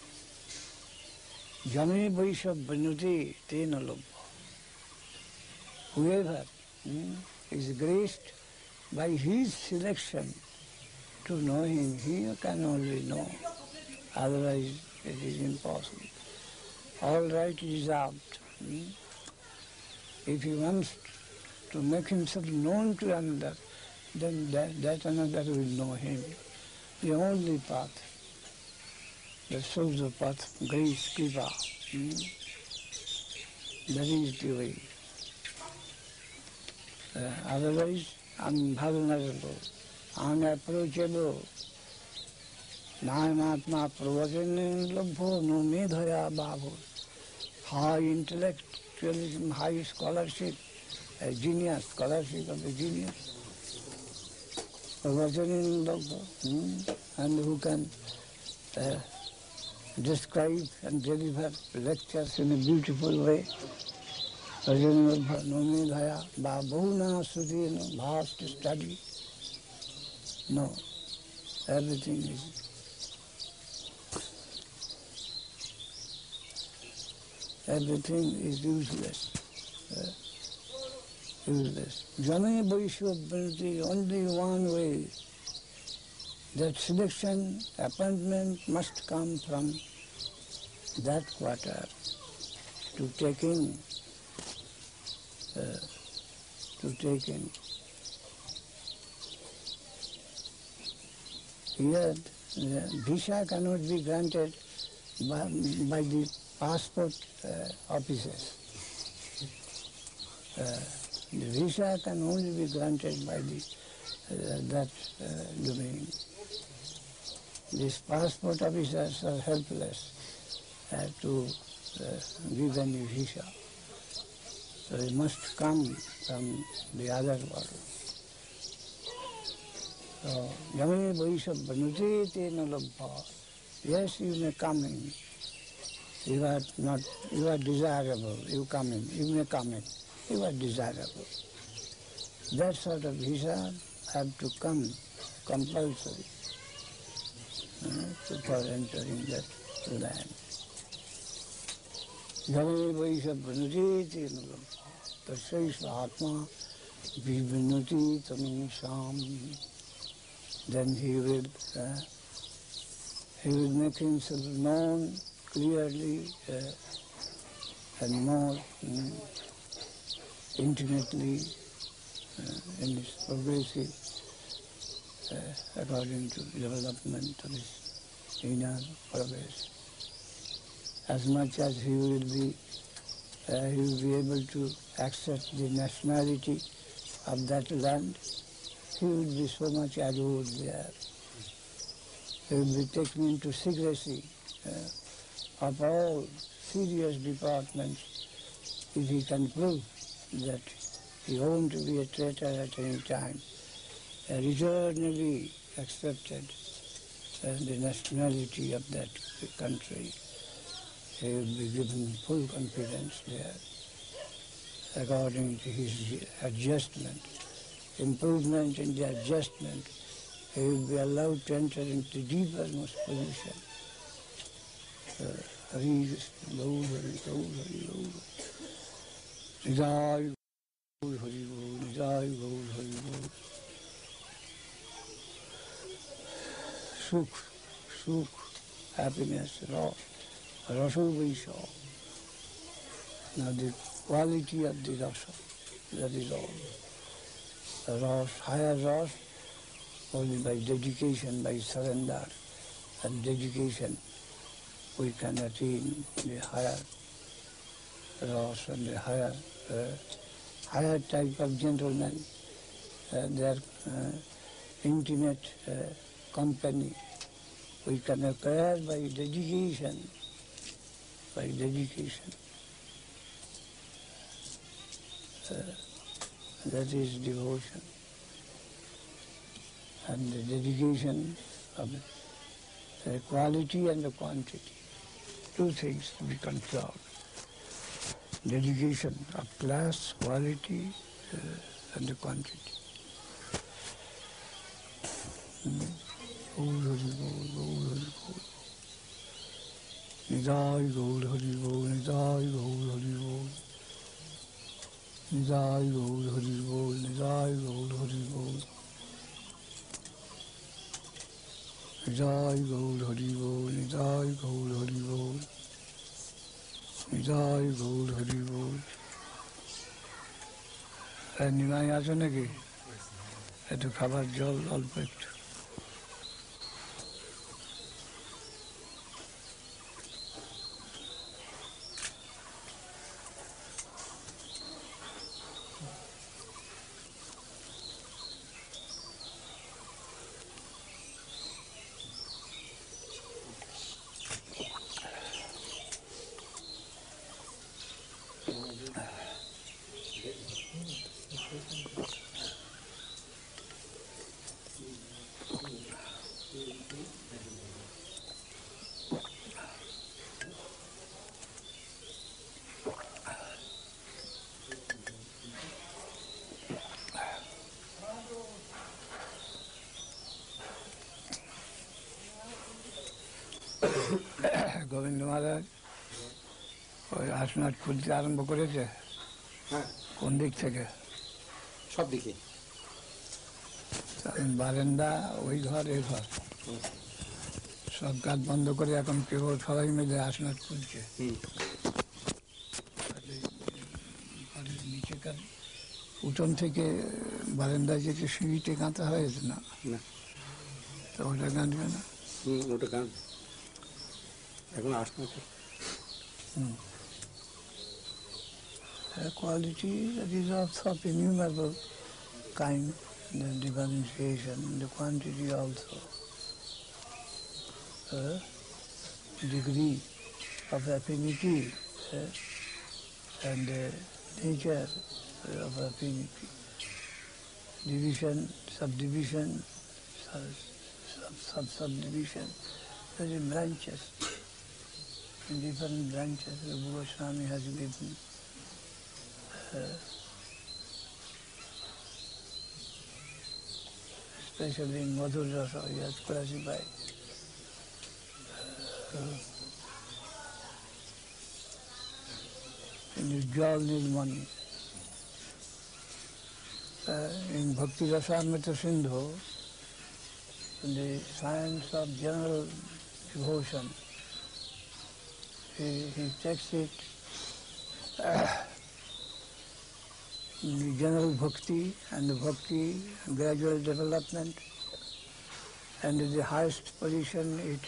Jame vaisha bhinnati tena labha. Whoever hmm, is graced by his selection to know him, he can only know. Otherwise it is impossible. All right reserved. Hmm? If he wants to make himself known to another, then that, that another will know him. The only path that shows the path, grace, kripa, Hmm? That is the way. Uh, otherwise, unvulnerable, unapproachable. Nayamatma pravacana labho no medhaya bhavo. High intellectualism, high scholarship, a genius, scholarship of the genius. Pravacana labho, hmm? And who can uh, describe and deliver lectures in a beautiful way. Pravacana no medhaya bhavona sudhina, vast study. No, everything is everything is useless. Uh, useless. Jame Vaishya, only one way. That selection, appointment must come from that quarter to take in, uh, to take in. Here, uh, visa cannot be granted by, by the passport uh, officers. Uh, the visa can only be granted by the, uh, that uh, domain. These passport officers are helpless uh, to uh, give any visa. So it must come from the other world. So, Yame Vaishya Banute Tena Labha. Yes, you may come in. You are not, you are desirable, you come in, you may come in. You are desirable. That sort of visa have to come compulsory uh, for entering that land. Yame Vaishya Banute Tena Labha. Tasya Atma Vivinuti Tamisham. Then he will, uh, he will make himself known clearly uh, and more um, intimately uh, in his progressive, uh, according to development of his inner progress. As much as he will be, uh, he will be able to accept the nationality of that land, he will be so much adored there. He will be taken into secrecy uh, of all serious departments if he can prove that he owned to be a traitor at any time, uh, eternally accepted uh, the nationality of that country. He will be given full confidence there according to his adjustment, improvement in the adjustment. He will be allowed to enter into deepermost position. Hari Gaur, Hari Gaur, Hari Gaur. Nidai Gaur, Hari Gaur, Nidai Gaur, Hari Gaur. Sukh, Sukh, happiness, Rasa, Rasa Vaishya. Now the quality of the Rasa, that is all. Rasa, higher Rasa, only by dedication, by surrender and dedication, we can attain the higher Rasa and the higher, uh, higher type of gentlemen, uh, their uh, intimate uh, company. We can acquire by dedication, by dedication. Uh, that is devotion. And the dedication of the quality and the quantity. Two things to be controlled. Dedication of class, quality, uh, and the quantity. Gaur Hari Gaur, Gaur Hari Gaur. Nidai Gaur Hari Gaur, Nidai Gaur Hari Gaur. Nidai Gaur Hari Gaur, Nidai Gaur Hari Gaur. Nidai Gaur Hari Gaur, Nidai Gaur Hari Gaur. Nidai Gaur Hari Gaur. আর নিমাই আছে নাকি? একটু খাবার জল অল্প একটু। গোবিন্দ মহারাজ ওই আসনাথ খুলতে আরম্ভ করেছে। হ্যাঁ, কোন দিক থেকে? সব দিকে। বারান্দা, ওই ঘর, এই ঘর, সব কাজ বন্ধ করে এখন কেবল সবাই মিলে আসনাথ খুলছে। ঘরের নিচেকার উঠোন থেকে বারান্দায় যেতে সিঁড়িতে গাঁথা হয়েছে না, না, তো ওটা গাঁথবে না। হুম, ওটা গান এখন আসনা। Hmm. A quality that is also of innumerable kind, the differentiation, the quantity also, uh, degree of affinity, uh, and uh, nature of affinity, division, subdivision, sub, sub, sub subdivision, there are branches. In different branches, the Goswami has given uh, especially in Madhur Rasa, he has classified uh, in Ujjwal Nilmani. Uh, in Bhakti Rasamrita Sindhu, in the science of general devotion, he, he takes it uh, the general bhakti and the bhakti gradual development, and at the highest position it,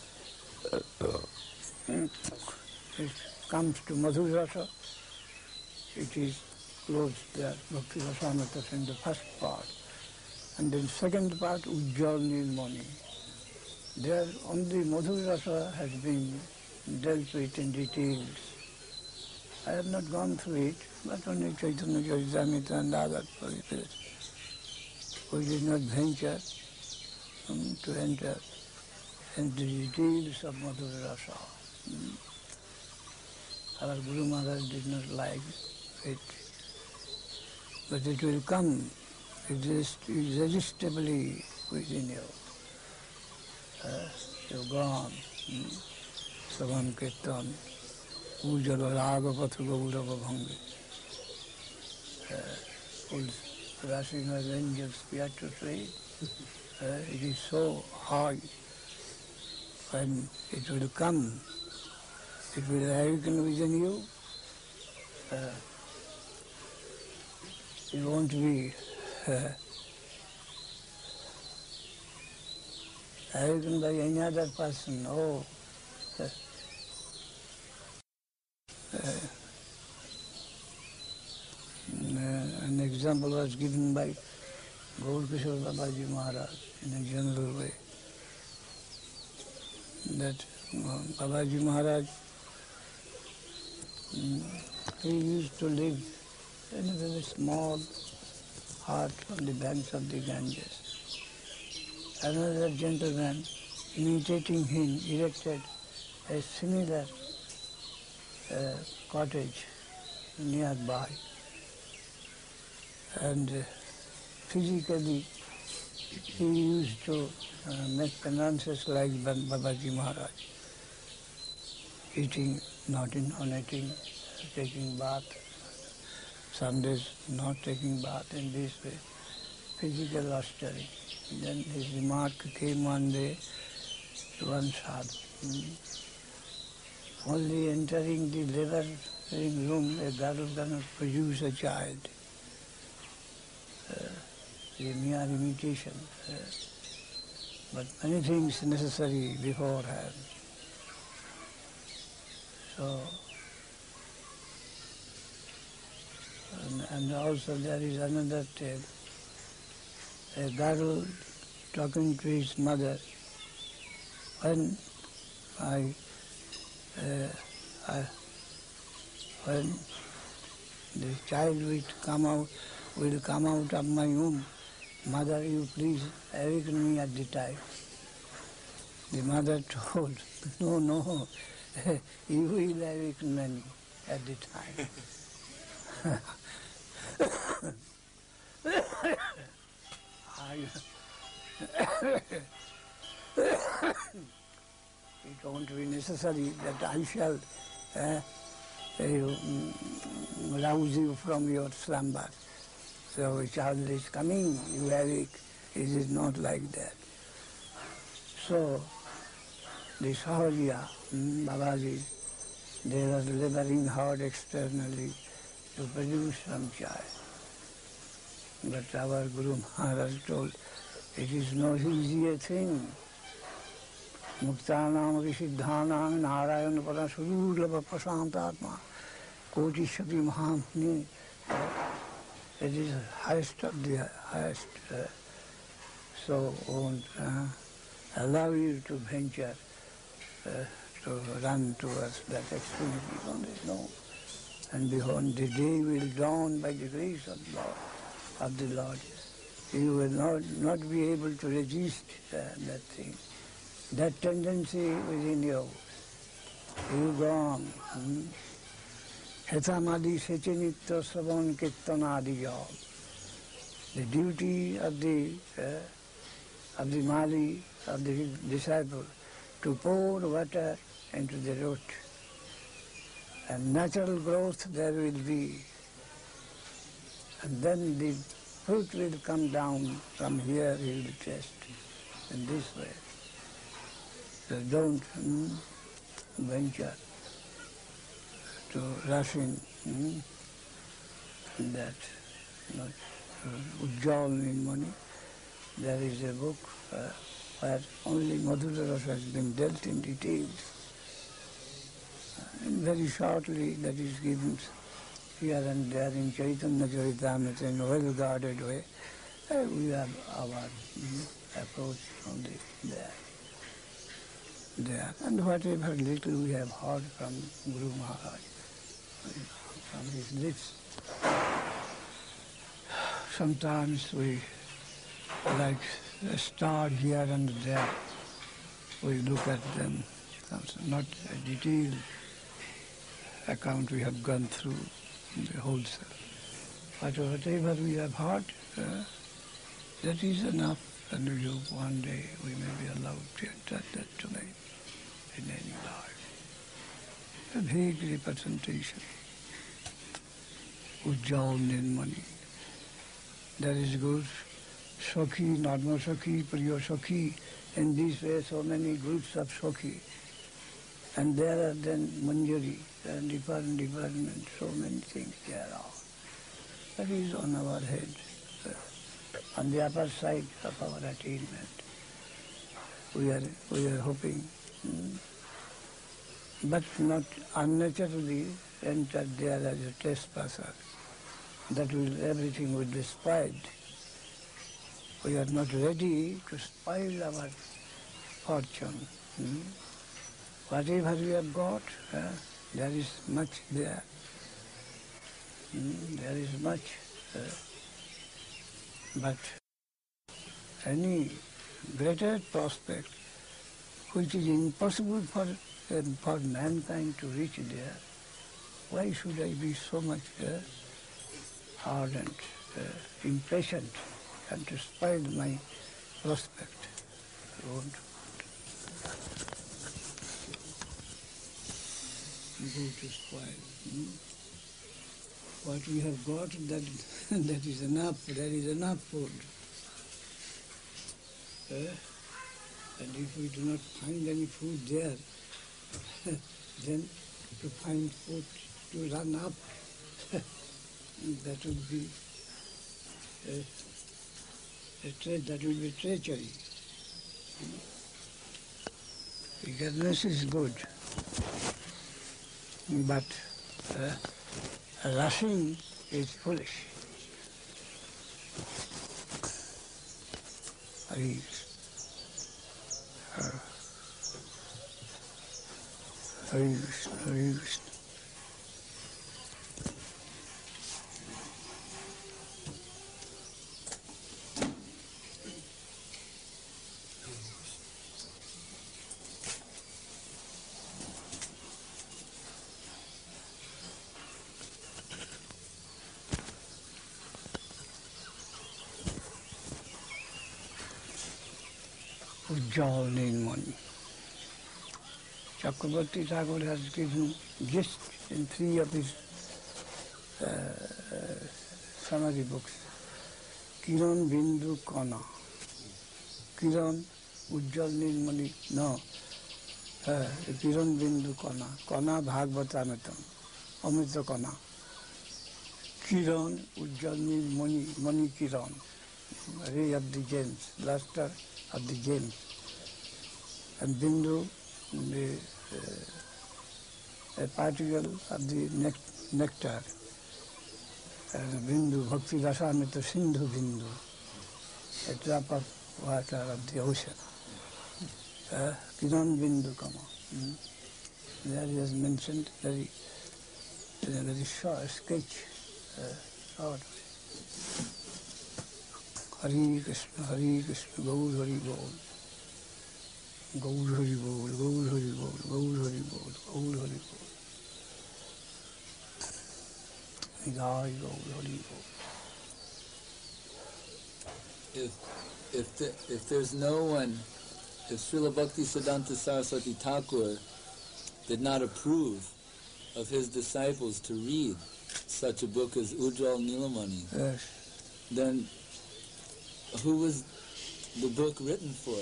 it comes to Madhur Rasa. It is closed there, Bhakti Rasamrita in the first part, and then second part Ujjwal Nilmani. There only Madhur Rasa has been dealt with in details. I have not gone through it, but only Chaitanya Charitamrita and other places. We did not venture um, to enter into the details of Madhura Rasa. Um, our Guru Maharaj did not like it, but it will come exist irresistibly within you. Uh, you go on, um, Savan Kirtan, Ujjala Raga Pathu Gaurava Bhangi. Full rushing of angels, we have to say, uh, it is so high. When it will come, it will awaken within you. Uh, you won't be uh, awakened by any other person. Oh, uh, uh, an example was given by Gaur Kishore Babaji Maharaj in a general way, that uh, Babaji Maharaj, um, he used to live in a very small hut on the banks of the Ganges. Another gentleman, imitating him, erected a similar uh, cottage nearby, and uh, physically he used to uh, make penances like Babaji Maharaj, eating, not in on eating, taking bath, Sundays not taking bath, in this way, physical austerity. Then his remark came one day to one sadhu. Hmm. Only entering the laboring room, a girl cannot produce a child. Uh, a mere imitation. Uh, but many things necessary beforehand. So, and, and also there is another tale. A girl talking to his mother, when I, uh, I when the child will come out, will come out of my womb, mother, you please awaken me at the time. The mother told, no, no, you will awaken me at the time. I, it won't be necessary that I shall uh, um, rouse you from your slumber. So a child is coming, you awake. It is not like that. So, the Sahaja, um, Babaji, they were laboring hard externally to produce some child. But our Guru Maharaj told, it is no easy thing. Muktanam Rishiddhanam Narayan Parasurulava Prasantatma Koti Shakti Mahamuni. It is highest of the highest. Uh, so won't uh, allow you to venture uh, to run towards that extremity on the no. And behold, the day will dawn by the grace of Lord, of the Lord. You will not, not be able to resist uh, that thing. That tendency within you, you go on. Hmm? Hetamadi Sechinitya Savan Kirtanadi Yog. The duty of the uh, of the Mali, of the disciple, to pour water into the root. And natural growth there will be. And then the fruit will come down from here, he will test in this way. So don't hmm, venture to rush in hmm, that. Not Ujjal in money. There is a book uh, where only Madhura Rasa has been dealt in details. And very shortly that is given here and there in Chaitanya Charitamrita in a well-guarded way. Uh, we have our mm, approach from the, there. there. And whatever little we have heard from Guru Maharaj, from his lips, sometimes we, like a star here and there, we look at them, not a detailed account we have gone through in the whole self. But whatever we have heard, uh, that is enough, and we hope one day we may be allowed to enter that domain in any life. A vague representation, Ujjal Nirmani. That is good. Sakhi, Narma Sakhi, Priya Sakhi. In this way, so many groups of Sakhi. And there are then Manjari, and different departments, so many things there are. That is on our head, uh, on the upper side of our attainment. We are, we are hoping, hmm, but not unnaturally enter there as a trespasser. That will, everything will be spoiled. We are not ready to spoil our fortune. Hmm? Whatever we have got, uh, there is much there. Hmm? There is much. Uh, but any greater prospect, which is impossible for, uh, for mankind to reach there, why should I be so much uh, ardent, uh, impatient, and to spoil my prospect? I won't. Go to spoil. Hmm? What we have got, that that is enough. There is enough food. Eh? And if we do not find any food there, then to find food to run up, that would be a, a tre- that will be treachery. Eagerness is good, but uh, rushing is foolish. Hare uh, Hare Krishna, Hare Krishna. Ujjal Nirmani. Chakravarti Thakur has given gist in three of his uh, uh, summary books. Kiran Bindu Kana. Kiran Ujjal Nirmali. No. Uh, Kiran Bindu Kana. Kana Bhagavatamritam. Amrita Kana. Kiran Ujjal Nirmani. Mani Kiran. Ray of the gems. Luster of the gems. And Bindu, the uh, a particle of the nect- nectar. And Bindu, Bhakti Rasamrita Sindhu Bindu, a drop of water of the ocean. Uh, Kiran Bindu Kama. Hmm? There he has mentioned very, in a very short sketch, uh, short. Hari Krishna, Hari Krishna, Gaur Hari Gaur. Gaur Hari Bol, Gaur Hari Bol, Gaur Hari Bol, Gaur Hari Bol. Jai Gaur Hari Bol. If if the, if there's no one, if Srila Bhakti Siddhanta Saraswati Thakur did not approve of his disciples to read such a book as Ujjal Nilamani, Yes. then who was the book written for?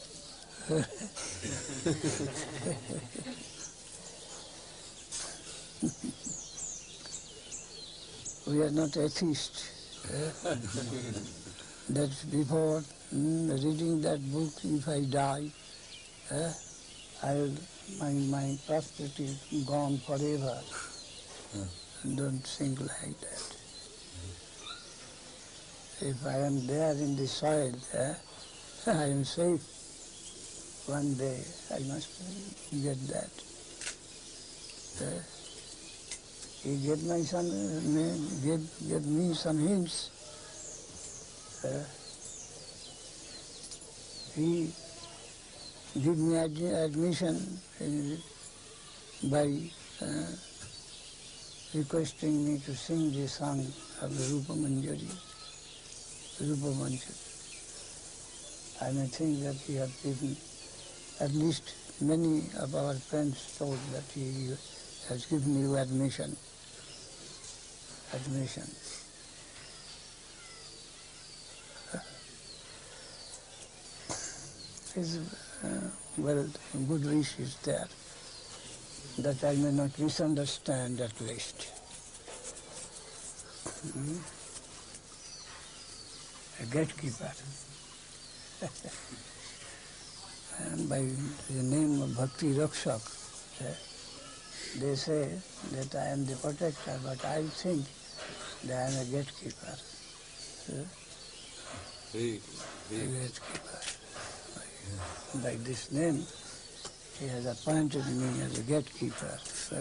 We are not atheists. Eh? That before mm, reading that book, if I die, eh, I'll, my, my prosperity is gone forever. Don't think like that. If I am there in the soil, eh, I am safe. One day I must get that. Eh? He gave my son, gave, gave me some hints. Uh, he gave me ad- admission in, by uh, requesting me to sing the song of the Rupa Manjari. Rupa Manjari. I may think that he has given, at least many of our friends told that he has given you admission. Admission. His uh, well, good wish is there, that I may not misunderstand at least. Hmm? A gatekeeper. And by the name of Bhakti Rakshak, they say that I am the protector, but I think that I am a gatekeeper. Hey, A gatekeeper. By this name, he has appointed me as a gatekeeper.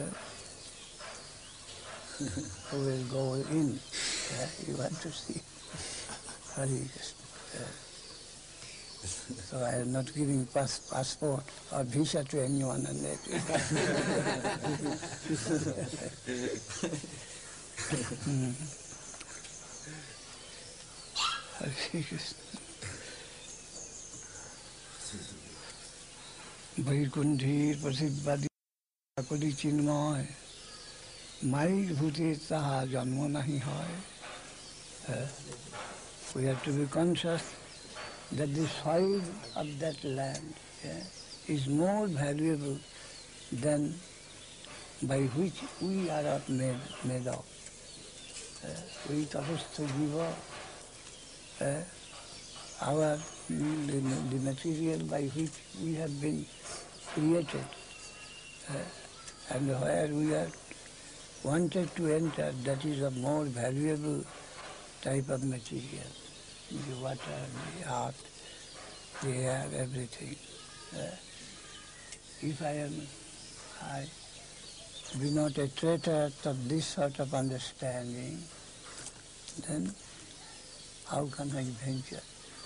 Who will go in? Uh, you want to see? Hari Krishna. Uh, so I am not giving pass, passport or visa to anyone. And that. Hmm. Hari Krishna. Vaikunthe Prasiddhvadi Akudi Chinmoy Mai Bhuti Taha Janmo Nahi Hoy. We have to be conscious that the soil of that land yeah, is more valuable than by which we are not made, made of. Uh, we tapastha jiva, uh, our, the, the material by which we have been created, uh, and where we are wanted to enter, that is a more valuable type of material. The water, the earth, the air, everything. Uh, if I am, I be not a traitor of this sort of understanding, then how can I venture?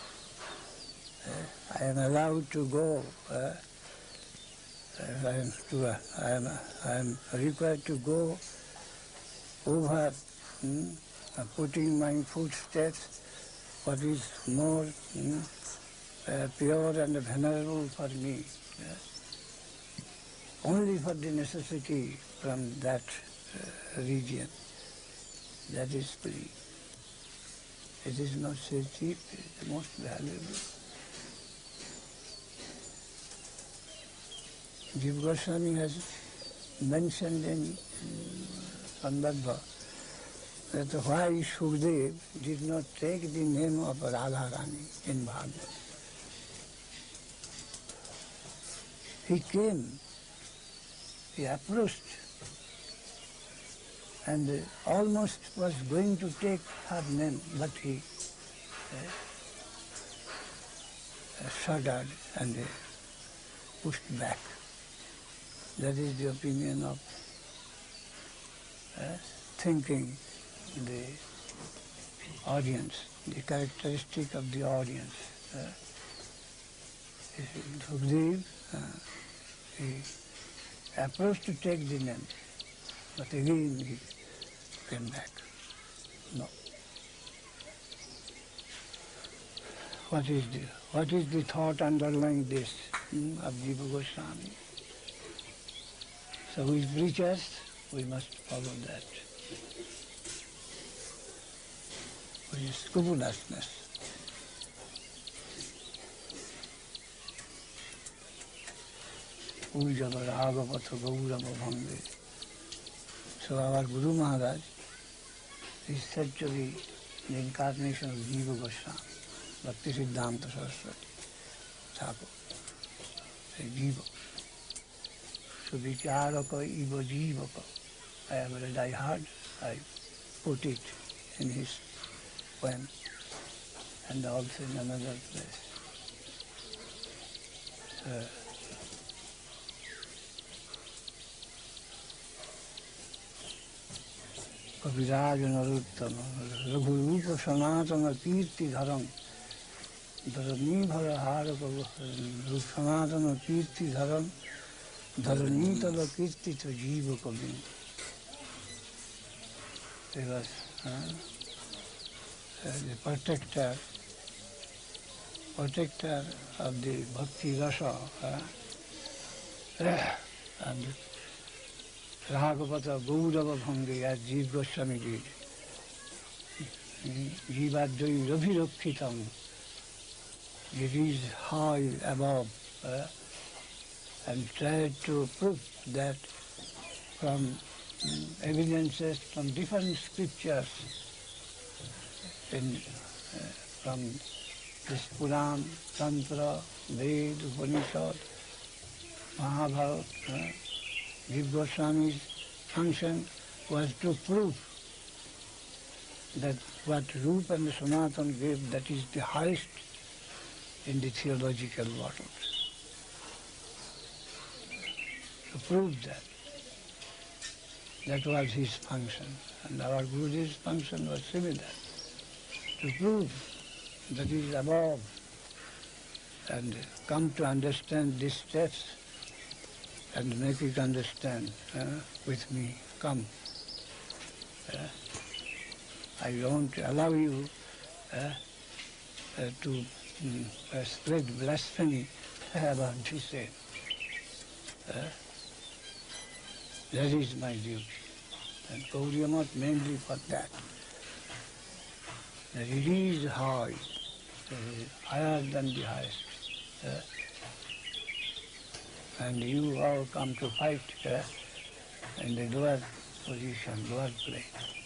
Uh, I am allowed to go. Uh, I am to. Uh, I am. I am required to go over, hmm, uh, putting my footsteps. What is more hmm, uh, pure and venerable for me. Yeah. only for the necessity from that uh, region. That is free. It is not so cheap, it is the most valuable. Jiva Goswami has mentioned in Sandarbha that why Shukdev did not take the name of Radharani in Bhagavad. He came, he approached, and almost was going to take her name, but he uh, shuddered and uh, pushed back. That is the opinion of uh, thinking the audience, the characteristic of the audience. Uh, Sukhdev, uh, he approached to take the name, but again he came back. No. What is the, what is the thought underlying this hmm, of Jiva Goswami? So we preachers, we must follow that. Which is scrupulousness. Ujjava Ragapatha Gaurava Bhange. So our Guru Maharaj is said to be the incarnation of Jiva Goswami, Bhakti Siddhanta Saraswati Thakur. Say Jiva. So Vicharaka Iva Jivaka. I have read, I heard, I put it in his poem and also in another place. Uh, Kaviraj Naruttama, Raghurupa Sanatana Kirti Dharam, Dharani Bharahara Sanatana Kirti Dharam, Dharani Tala Kirti to Jiva Kavi. He was uh, uh, the protector, protector of the Bhakti Rasa, uh, and Ragapatha Gaurava Bhange as Jiva Goswami did. Jivadvai Ravirakhitam. It is high above, uh, and tried to prove that from um, evidences from different scriptures, in, uh, from this Puran, Tantra, Ved, Upanishad, Mahabharata, uh, Jiva Goswami's function was to prove that what Rupa and Sanatana gave, that is the highest in the theological waters. To prove that. That was his function. And our Guruji's function was similar. To prove that he is above and come to understand these steps and make it understand uh, with me. Come. Uh, I won't allow you uh, uh, to um, uh, spread blasphemy about this thing. Uh, that is my duty. And Gaudiya Math mainly for that. That it is high, it is higher than the highest. Uh, and you all come to fight uh, in the lower position, lower plane.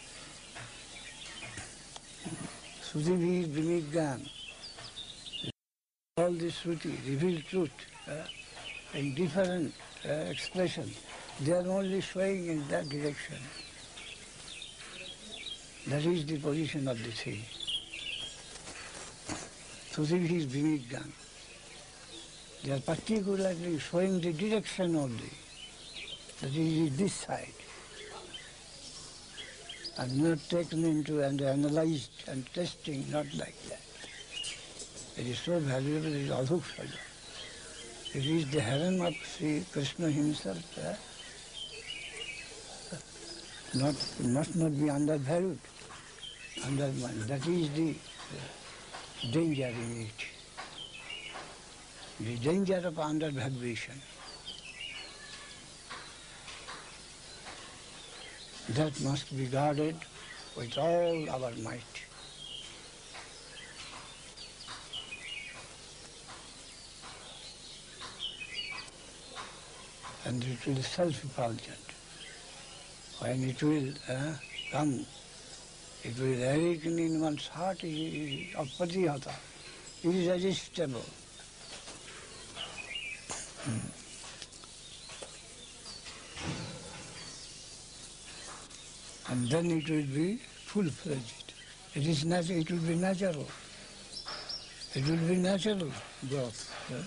Sudhivi Vimigyan. All this Shruti, revealed truth, uh, in different uh, expression, they are only showing in that direction. That is the position of the thing. Sudhivi is Vimigyan. They are particularly showing the direction only. That is this side. And not taken into and analyzed and testing, not like that. It is so valuable, it is adhukshaja. It is the harem of Sri Krishna himself. Eh? Not, must not be undervalued, undermined. That is the uh, danger in it. The danger of undervaluation. That must be guarded with all our might. And it will be self-effulgent. When it will uh, come, it will awaken in one's heart, apadiyata, irresistible. Hmm. And then it will be full-fledged. It is nat- it will be natural. It will be natural growth. Yeah?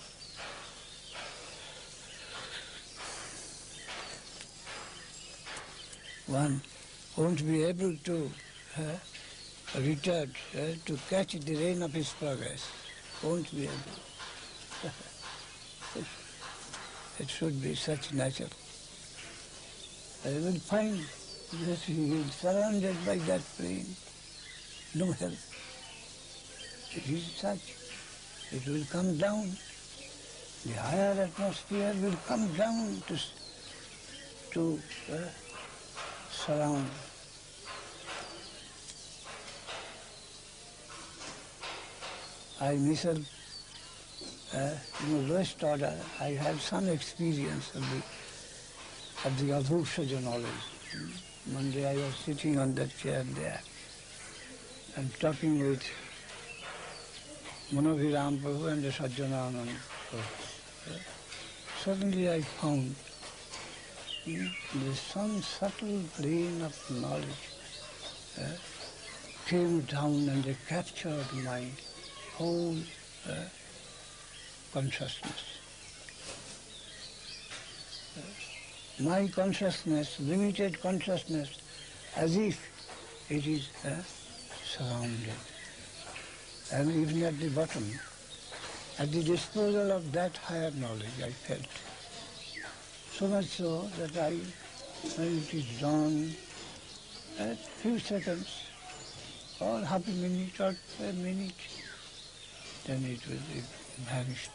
One won't be able to uh, retard, uh, to catch the rain of his progress. Won't be able. It should be such natural. I will find that he is surrounded by that plain, no help. It is such. It will come down. The higher atmosphere will come down to, to uh, surround. I myself, uh, in the lowest order, I had some experience of the of the Adhukshaja knowledge. One day I was sitting on that chair there and talking with Manoviram Prabhu and the Sajjananand Prabhu. Suddenly I found mm, there's some subtle plane of knowledge uh, came down and they captured my whole uh, consciousness. Uh, my consciousness, limited consciousness, as if it is uh, surrounded. And even at the bottom, at the disposal of that higher knowledge, I felt. So much so that I, when it is dawn, a few seconds, or half a minute or a minute, then it will be vanished.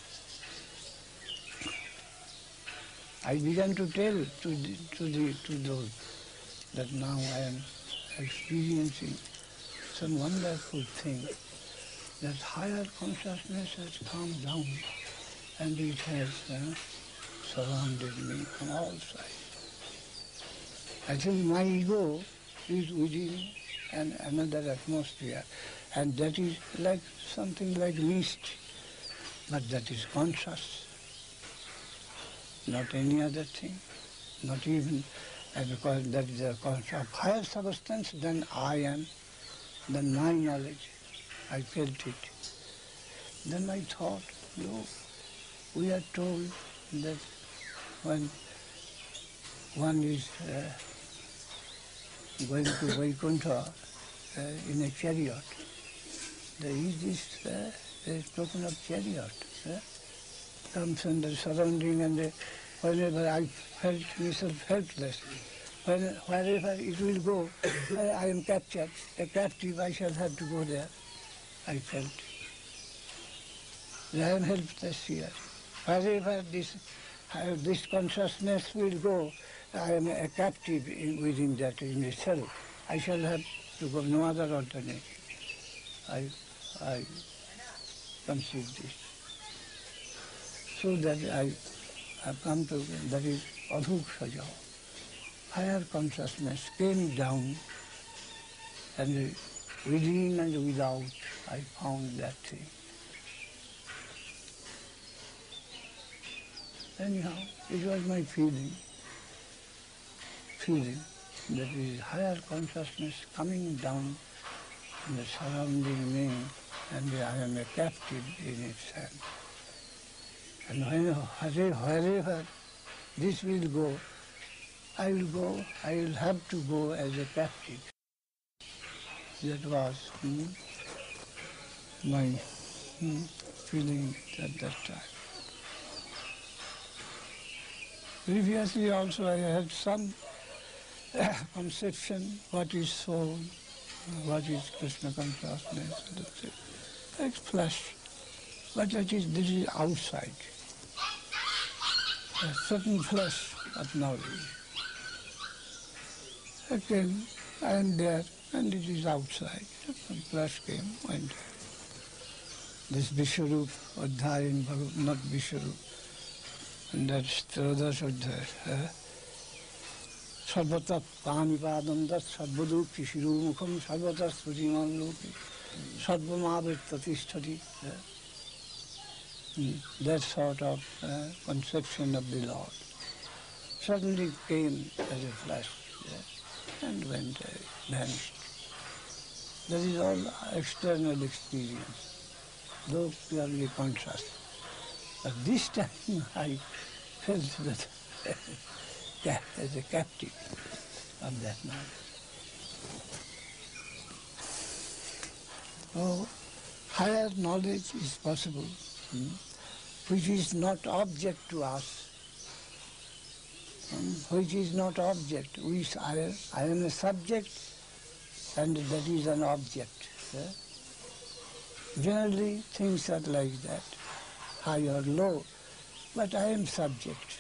I began to tell to the, to the to those that now I am experiencing some wonderful thing, that higher consciousness has come down and it has uh, surrounded me from all sides. I think my ego is within an, another atmosphere, and that is like something like mist, but that is conscious, not any other thing, not even, and because that is a conscious of higher substance than I am, than my knowledge. I felt it. Then I thought, no, we are told that when one is uh, going to Vaikuntha uh, in a chariot, there is this, uh, there is spoken of chariot, uh, comes under surrounding, and uh, whenever I felt myself helpless, when, wherever it will go, I, I am captured, a captive, I shall have to go there. I felt. I am helpless here. Wherever this, uh, this consciousness will go, I am a captive in, within that, in the self. I shall have to go, no other alternative. I, I conceived this. So that I have come to, that is Adhukshaja. Higher consciousness came down, and within and without, I found that thing. Anyhow, it was my feeling, feeling that is higher consciousness coming down and surrounding me, and I am a captive in its hand. And when, wherever this will go, I will go, I will have to go as a captive. That was hmm, my hmm, feeling at that time. Previously also I had some uh, conception what is soul, what is Krishna consciousness, like flesh, but that is, this is outside. A certain flesh of knowledge. I came, I am there, and it is outside. The flash came, went. This Vishwarup Adhyay in Bhagavad, not Vishwarup, and that's Trodash Adhyay. Sarvata Panipadam Dat Sarvadu Kishiru Mukham Sarvata Srujiman Loki Sarvamavit Tatisthati. That sort of uh, conception of the Lord suddenly came as a flash yeah, and went, uh, vanished. That is all external experience, though purely conscious. But this time I felt that as a captive of that knowledge. Oh, higher knowledge is possible, hmm, which is not object to us, hmm, which is not object. We, I, I am a subject and that is an object. Yeah? Generally things are like that, high or low, but I am subject.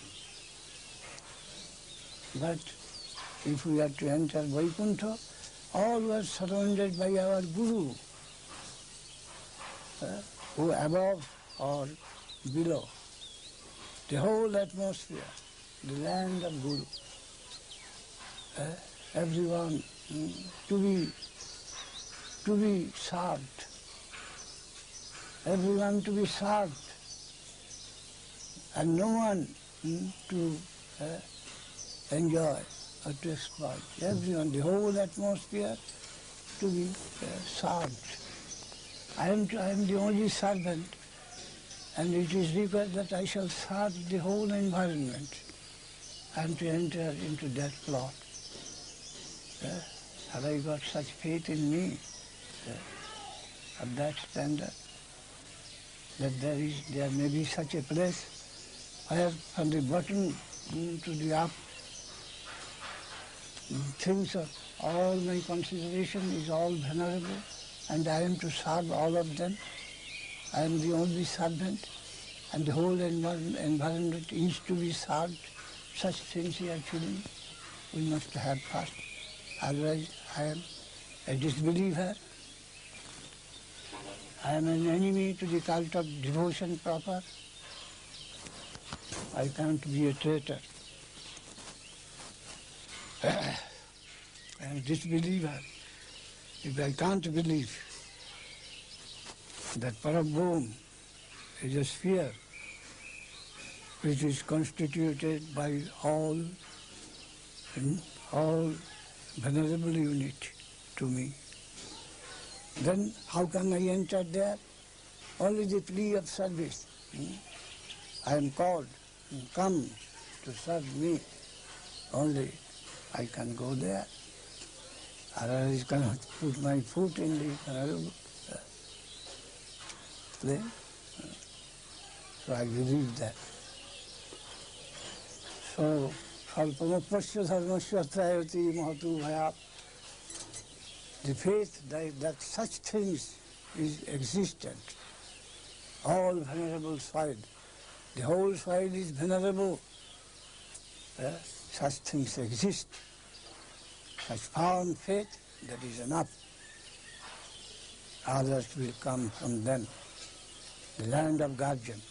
But if we are to enter Vaikuntha, all were surrounded by our Guru, uh, who above or below. The whole atmosphere, the land of Guru. Uh, everyone mm, to be to be served. Everyone to be served. And no one mm, to uh, enjoy or to exploit. Everyone, the whole atmosphere to be uh, served. I am, to, I am the only servant, and it is required that I shall serve the whole environment and to enter into that plot. Uh, have I got such faith in me uh, of that standard, that there is there may be such a place where from the bottom mm, to the up, things of all my consideration is all venerable, and I am to serve all of them. I am the only servant, and the whole environment, environment is to be served. Such things we are feeling, we must have first. Otherwise, I am a disbeliever. I am an enemy to the cult of devotion proper. I can't be a traitor. I am a disbeliever. If I can't believe that Parabhum is a sphere which is constituted by all, all venerable unit to me, then how can I enter there? Only the plea of service. I am called, come to serve me. Only I can go there. Otherwise I cannot put my foot in the venerable plane. So I believe that. So, Salpamapasya dharmasya trayati mahatu bhayat. The faith that, that such things is existent. All venerable soil. The whole soil is venerable. Uh, such things exist. Such firm faith, that is enough. Others will come from them. The land of guardian.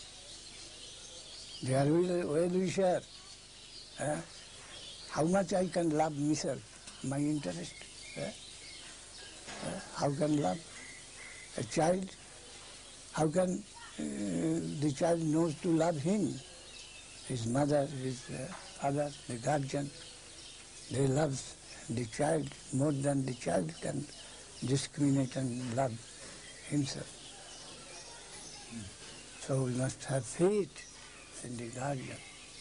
They are well, well wisher. Uh, how much I can love myself, my interest. Uh, uh, how can love a child? How can uh, the child knows to love him? His mother, his uh, father, the guardian, they love the child more than the child can discriminate and love himself. So we must have faith in the guardian,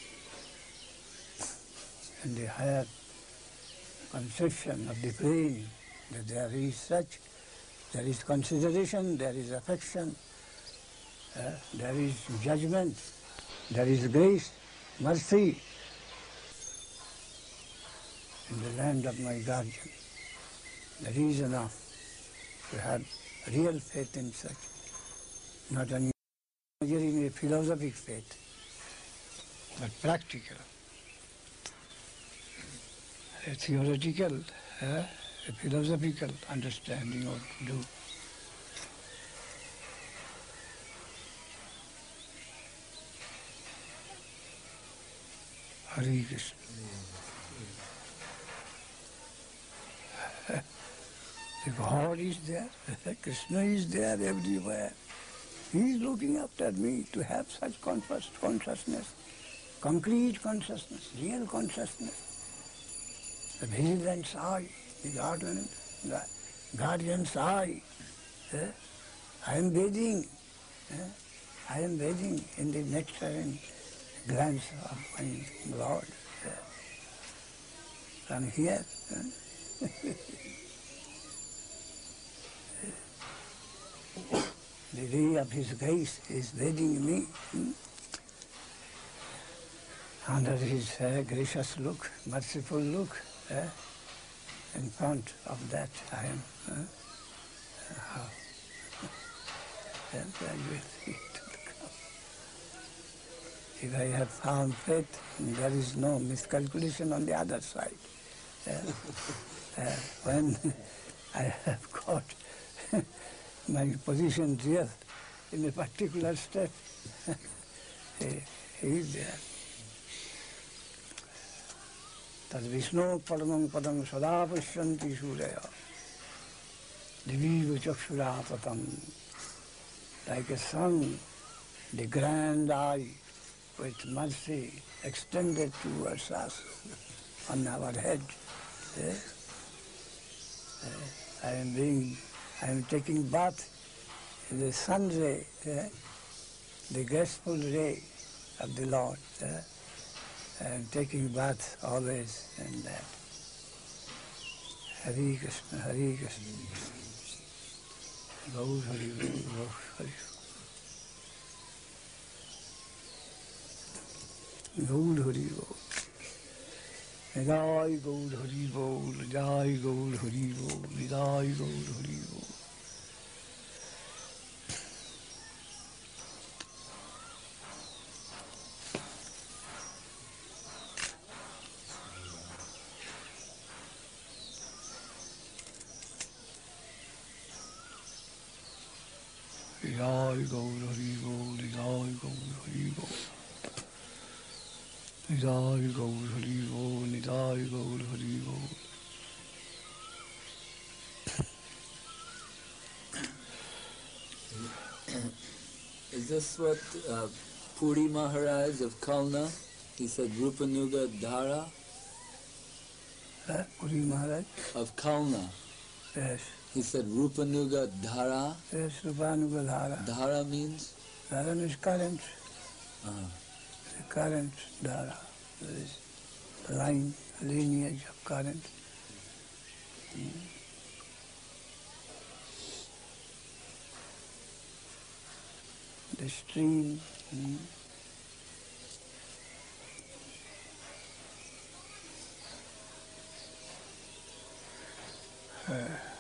in the higher conception of the brain, that there is such, there is consideration, there is affection, uh, there is judgment, there is grace, mercy in the land of my guardian. That is enough to have real faith in such, not only measuring a philosophic faith, but practical. a theoretical, uh, a philosophical understanding what to do. Hare Krishna. The God is there, Krishna is there everywhere. He is looking after me to have such conscious consciousness, complete consciousness, real consciousness. The vigilance eye, the guardian, the guardian's eye. Eh? I am bathing. Eh? I am bathing in the nectarine glance of my Lord. Eh? From here. Eh? The ray of His grace is bathing me. Hmm? Under His uh, gracious look, merciful look. Eh? In front of that I am. Eh? How? And I will see to the ground. If I have found faith, there is no miscalculation on the other side. Uh, uh, when I have got my position here in a particular step, he, he is there. Tad Vishnu Paramam Padam Sada Pashyanti Suraya Diviva Chakshurapatam. Like a sun, the grand eye with mercy extended towards us on our head. Eh? Eh, I am being, I am taking bath in the sun ray, eh? The graceful ray of the Lord. Eh? I am taking bath always in that. Hare Krishna, Hare Krishna. Gaur Hari, Gaur Hari. Gaur Hari Bol. Nidai Gaur Hari Bol, Nidai Gaur Hari Bol, Nidai Gaur Hari Bol. Nidai Gaur Hari Bol, Nidai Gaur Hari Bol. Nidai Gaur Hari Bol, Nidai Gaur Hari Bol. Is this what uh, Puri Maharaj of Kalna, he said Rupanuga Dhara? Uh, Puri Maharaj? Of Kalna. Yes. He said Rupanuga Dhara. Yes, Rupanuga Dhara. Dhara means? Dhara is current. Uh-huh. The current Dhara. There is line, lineage of current. Mm. The stream. Mm. Uh,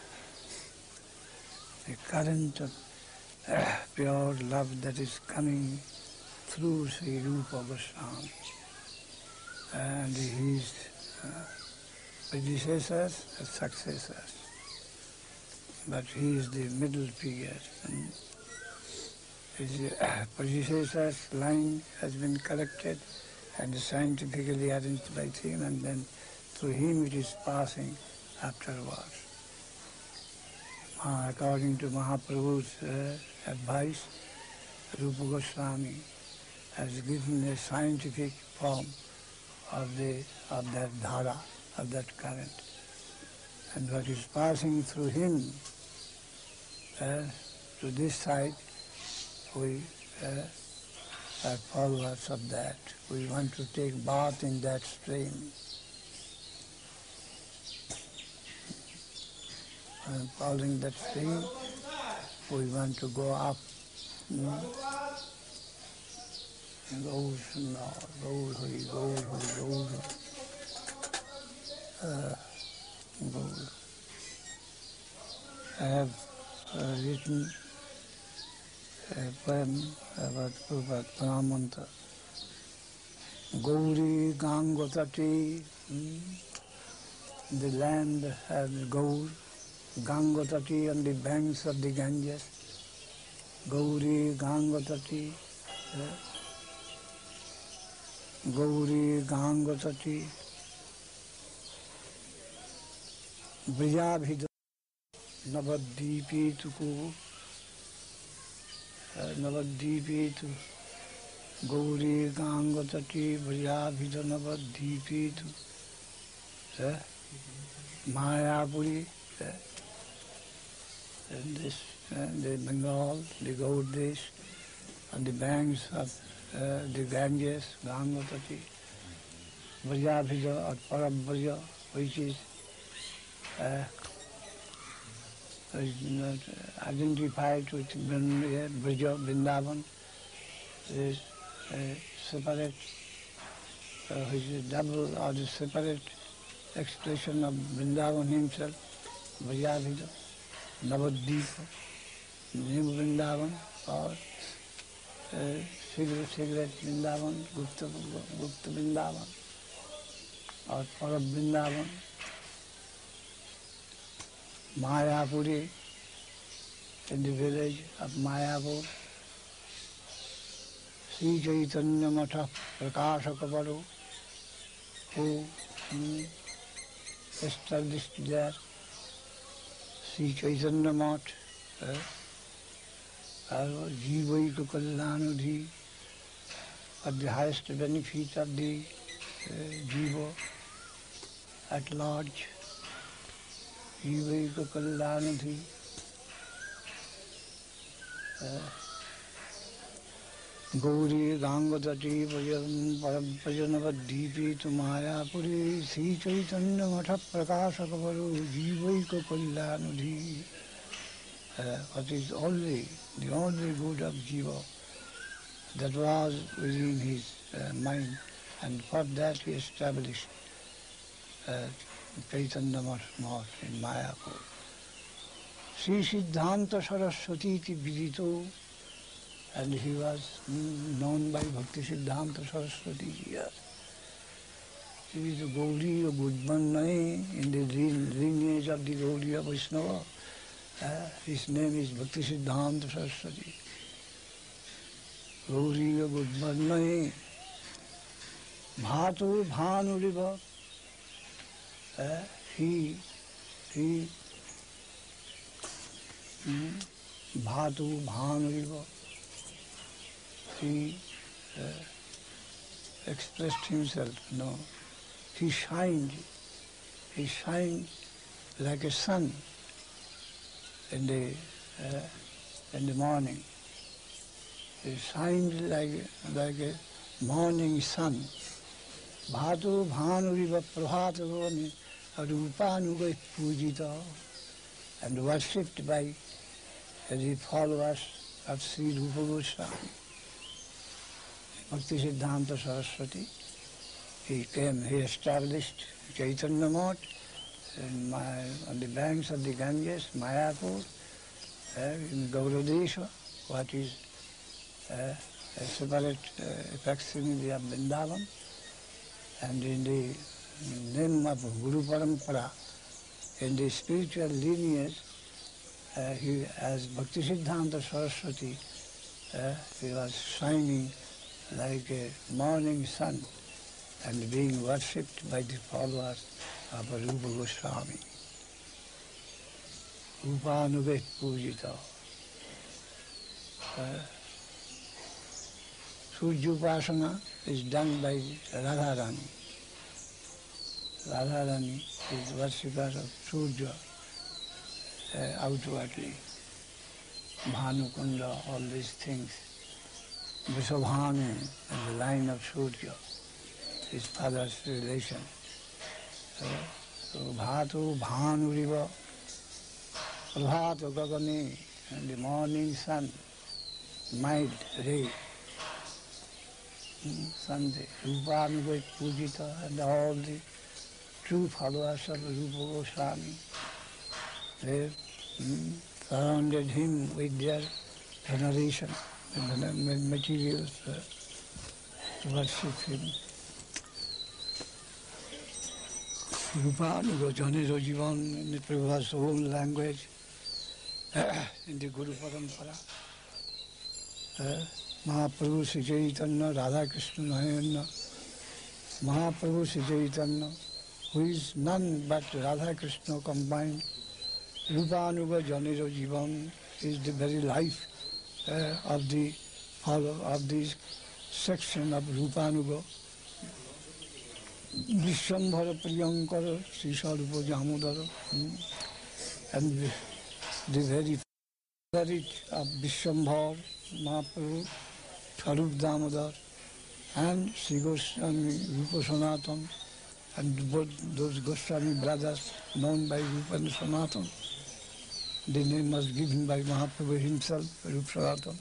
the current of uh, pure love that is coming through Sri Rupa Goswami and his uh, predecessors and successors. But he is the middle figure. Mm. His uh, predecessors' line has been collected and scientifically arranged by him, and then through him it is passing afterwards. Uh, according to Mahaprabhu's uh, advice, Rupa Goswami has given a scientific form of the of that dhara, of that current. And what is passing through him uh, to this side, we uh, are followers of that. We want to take bath in that stream. And following that stream, we want to go up. Mm. Gaur, Gaur Hari, Gaur Hari, Gaur Hari. Uh, Gaur. I have uh, written a poem about Prabhupada Pranamanta. Gauri Gangatati the land has gold, Gangotati on the banks of the Ganges, Gauri, Gangotati, uh, Gauri, Gangotati, Briyabhida, Navadvipi Tuku, Navadvipi tu Gauri, Gangotati, Briyabhida, Navadvipi tu Mayapuri, and this, uh, the Bengal, the gold dish, on the banks of uh, the Ganges, Gangotati, Briyabhida or Parabhraya, which is uh, is not identified with Brija, Vrindavan, is a separate, uh, which is double or the separate expression of Vrindavan himself, Briyabhida, Navadvipa, New Vrindavan, or uh, cigarette, cigarette Vrindavan, Gupta, Gupta Vrindavan, or Parab Vrindavan, Mayapuri, in the village of Mayapur, Sri Chaitanya Matha Prakashakaparu, who hmm, established there, Sri Chaitanya Math, uh, Jivaika Kalyanudhi, for the highest benefit of the uh, Jiva at large. Jivaika Kalyanudhi, Gauri, Gangadati, Pajanavadvipi to Mayapuri, Sri Chaitanya Matha Prakashakaparu, Jivaika Kalyanudhi. What is only, the only good of Jiva that was within his uh, mind, and for that he established uh, Chaitanya Math in Mayapur. Sri Siddhanta Saraswati iti vidito, and he was mm, known by Bhakti Siddhanta Saraswati. Yes. He is a Gaudiya Gudmanai in the lineage of the Gaudiya Vaishnava. Uh, his name is Bhakti Siddhanta Saraswati. Gauriya Gudmanai, Bhatu Bhanuriva. Uh, he, he, hmm, Bhatu Bhanuriva. He uh, expressed himself, no. He shined, he shined like a sun in the, uh, in the morning. He shined like, like a morning sun. Bhatu Bhanuriva Prabhatavani Rupanuga Pujita, and worshipped by the followers of Sri Rupa Goswami. Bhakti Siddhanta Saraswati, he came, he established Chaitanya Math in my, on the banks of the Ganges, Mayapur, uh, in Gauradesha, what is uh, a separate uh, facsimile of Vrindavan, and in the name of Guru Parampara, in the spiritual lineage, uh, he, as Bhakti Siddhanta Saraswati, uh, he was shining like a morning sun and being worshipped by the followers of Rupa Goswami. Rupanuget Pujita. Uh, Surjupasana is done by Radharani. Radharani is worshippers of Surya uh, outwardly. Bhanukunda, all these things. Vrishabhanu and the line of Surya, his father's relation. Uh, so Bhatu Bhanuriva, Prabhata Gagani, and the morning sun, mild ray, Sunday, Rupanuga Pujita, and all the true followers of Rupa Goswami, they mm, surrounded him with their veneration, and materials uh, to worship him. Rupanuga Janiro Jivan in the Prabhupada's own language, in the Guru Parampara. Uh, Mahaprabhu Sri Chaitanya, Radha Krishna Nayana, Mahaprabhu Sri Chaitanya, who is none but Radha Krishna combined. Rupanuga Janiro Jivan is the very life uh, of the follow of this section of Rupanuga. Vishwambhara Priyankara, Sri Sarupa Jamodara, and the, the very spirit of Vishwambhara, Mahaprabhu, Sarupa Damodar, and Sri Goswami Rupa Sanatan, and both those Goswami brothers known by Rupa and Sanatan. The name was given by Mahaprabhu himself, Rupa Sanatan.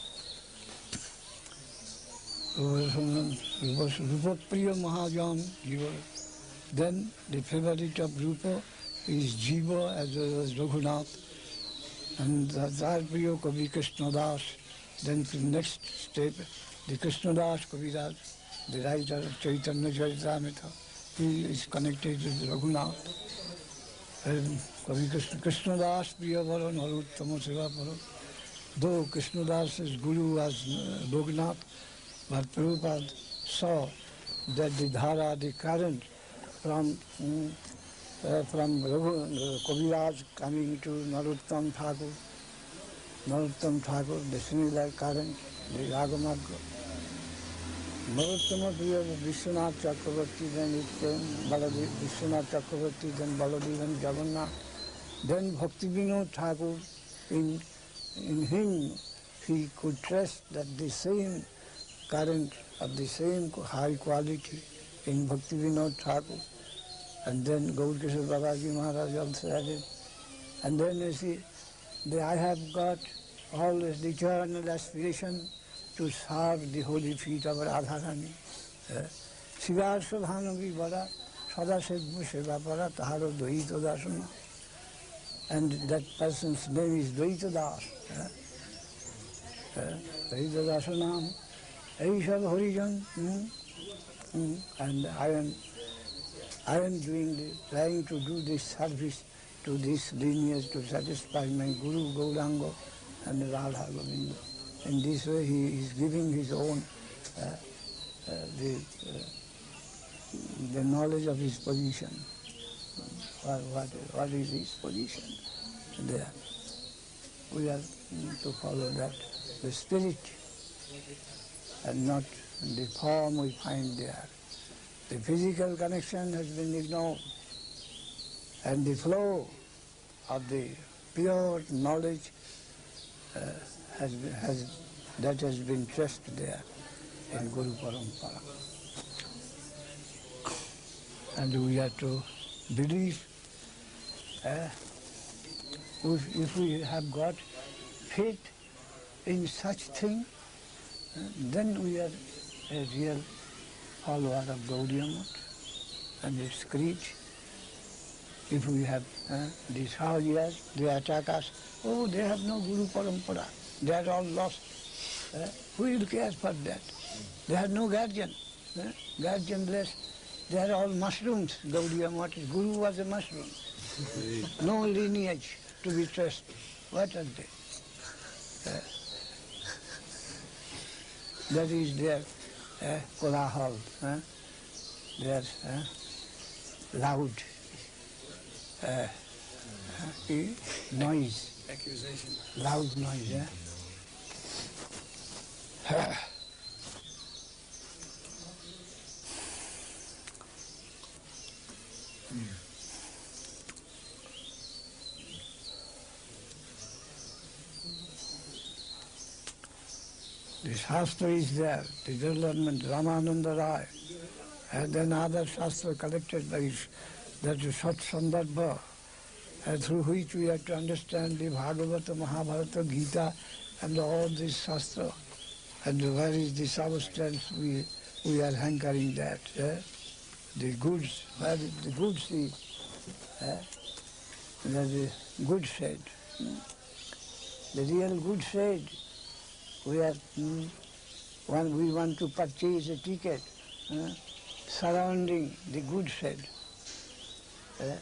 Rupa Priya Mahajan, then the favorite of Rupa is Jiva as well as Raghunath, and Radha Priya Kavi Krishna Das. Then the next step, the Krishna Das Kaviraj, the writer of Chaitanya Charitamrita, he is connected with Raghunath. And Kavi Krishna, Krishna Das Priya Varo Naruttama Seva Varo. Though Krishna Das's guru was uh, Raghunath, but Prabhupada saw that the dhara, the current from um, uh, from Raghu, uh, Kaviraj coming to Narottam Thakur, Narottam Thakur, the similar current, the Ragamarga. Narottama Priya Vishwanath Chakravarti, then it came Baladev, Vishwanath Chakravarti, then Baladev and Jagannath. Then Bhakti Vinod Thakur, in, in him he could trust that the same current of the same high quality in Bhakti Vinod Thakur. And then Gaurkishore Babaji Maharaj also added. And then you see, the, I have got always the eternal aspiration to serve the holy feet of Radharani. Shivar Sodhanavi Vara, Sada Sedmu Seva Para, Taharo Dvaita Dasana. And that person's name is Dvaita Das. Dvaita Dasanam. Aishad Horijan. And I am, I am doing the, trying to do this service to this lineage to satisfy my Guru Gauranga and Radha Govinda. In this way he is giving his own, uh, uh, the, uh, the knowledge of his position. What, what, what is his position there? We are to follow that, the spirit, and not the form we find there. The physical connection has been ignored, and the flow of the pure knowledge uh, has, been, has that has been traced there in Guru Parampara. And we have to believe, uh, if, if we have got faith in such thing, uh, then we are a real follower of Gaudiya Math and its creed. If we have uh, these Sahajas, they attack us, oh, they have no Guru Parampara, they are all lost. Uh, who will care for that? They have no guardian, uh, guardianless. They are all mushrooms. Gaudiya Math, Guru was a mushroom. No lineage to be traced. What are they? Uh, that is their uh, kolahal, uh, their uh, loud uh, uh, noise. Accusation. Loud noise, yeah. The Shastra is there, the development, Ramananda Rai, and then other Shastra collected by that is Sat Sandarbha, and through which we have to understand the Bhagavata, Mahabharata, Gita, and all this Shastra. And where is the substance we, we are hankering that? Eh? The goods, where is the goods is? Eh? The good said. The real good said. We are, mm, when we want to purchase a ticket, uh, surrounding the good shed. Uh,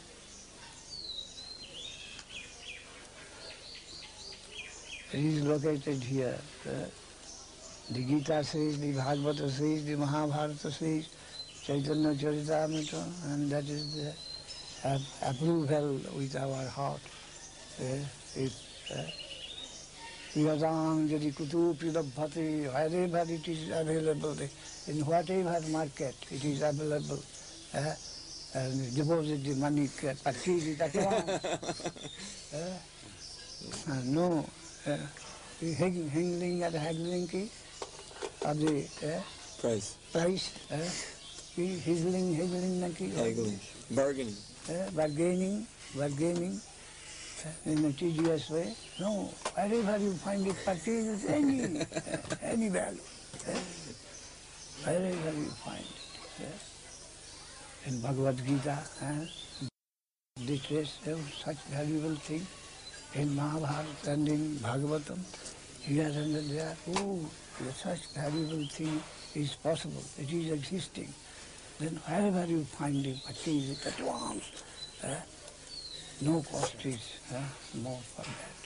it is located here. Uh, the Gita says, the Bhagavata says, the Mahabharata says, Chaitanya Charitamrita, and that is the uh, approval with our heart. Uh, if uh, Yadam Jadi Kutupi Labhati, wherever it is available, in whatever market it is available, uh, and deposit the money, purchase it at once. uh, uh, no uh, haggling and haggling of the uh, Price. price, uh, haggling, haggling, Haggling. Bargaining. Uh, bargaining, bargaining. In a tedious way. No, wherever you find it, purchase any, uh, any value. Uh, wherever you find it. Uh, in Bhagavad Gita, uh, they trace uh, such valuable thing. In Mahabharata and in Bhagavatam, here and there, oh, such valuable thing is possible, it is existing. Then wherever you find it, purchase it at once. Uh, No cost is uh, more for that.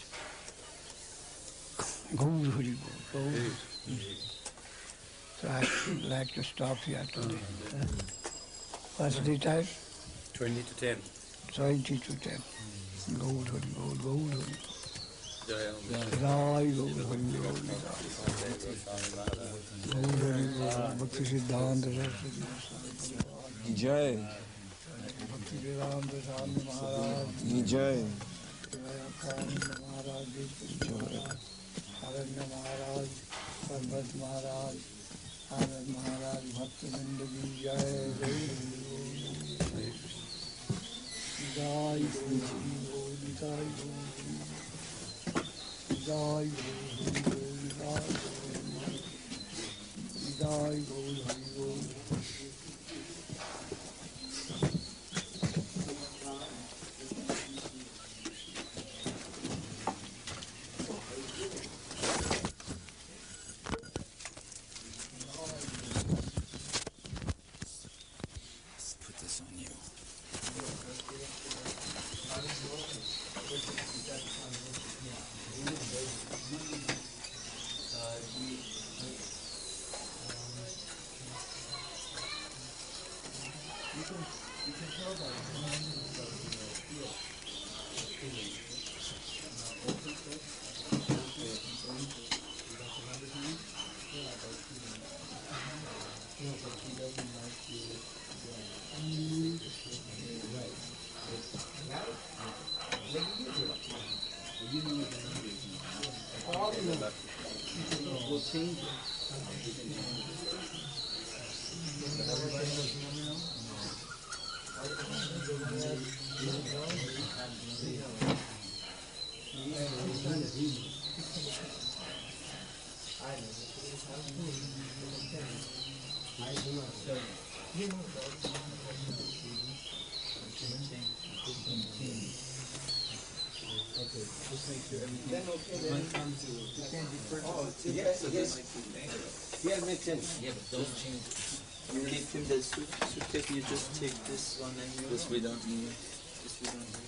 Gaur Hari Gaur. So I'd like to stop here today. Uh, what's the time? Twenty to ten. Twenty to ten. Gaur Hari Gaur, Gaur Hari. Jai Jai Gaur Hari Gaur. Gaur Hari Gaur. Bhakti Siddhanta Saraswati. Jai. Bhakti Vedanta Swami Maharaj. Jai. Vivekananda Maharaj, Aranya Maharaj, Parvat Maharaj, Anand Maharaj, Bhaktivinoda Ji, Jai, Jai, Jai, Jai, Jai, Jai, Jai, Jai, Yeah, it makes sense. Yeah, but don't change. You keep him the suit, suitcase, you just take this one and this we don't need. This we don't need.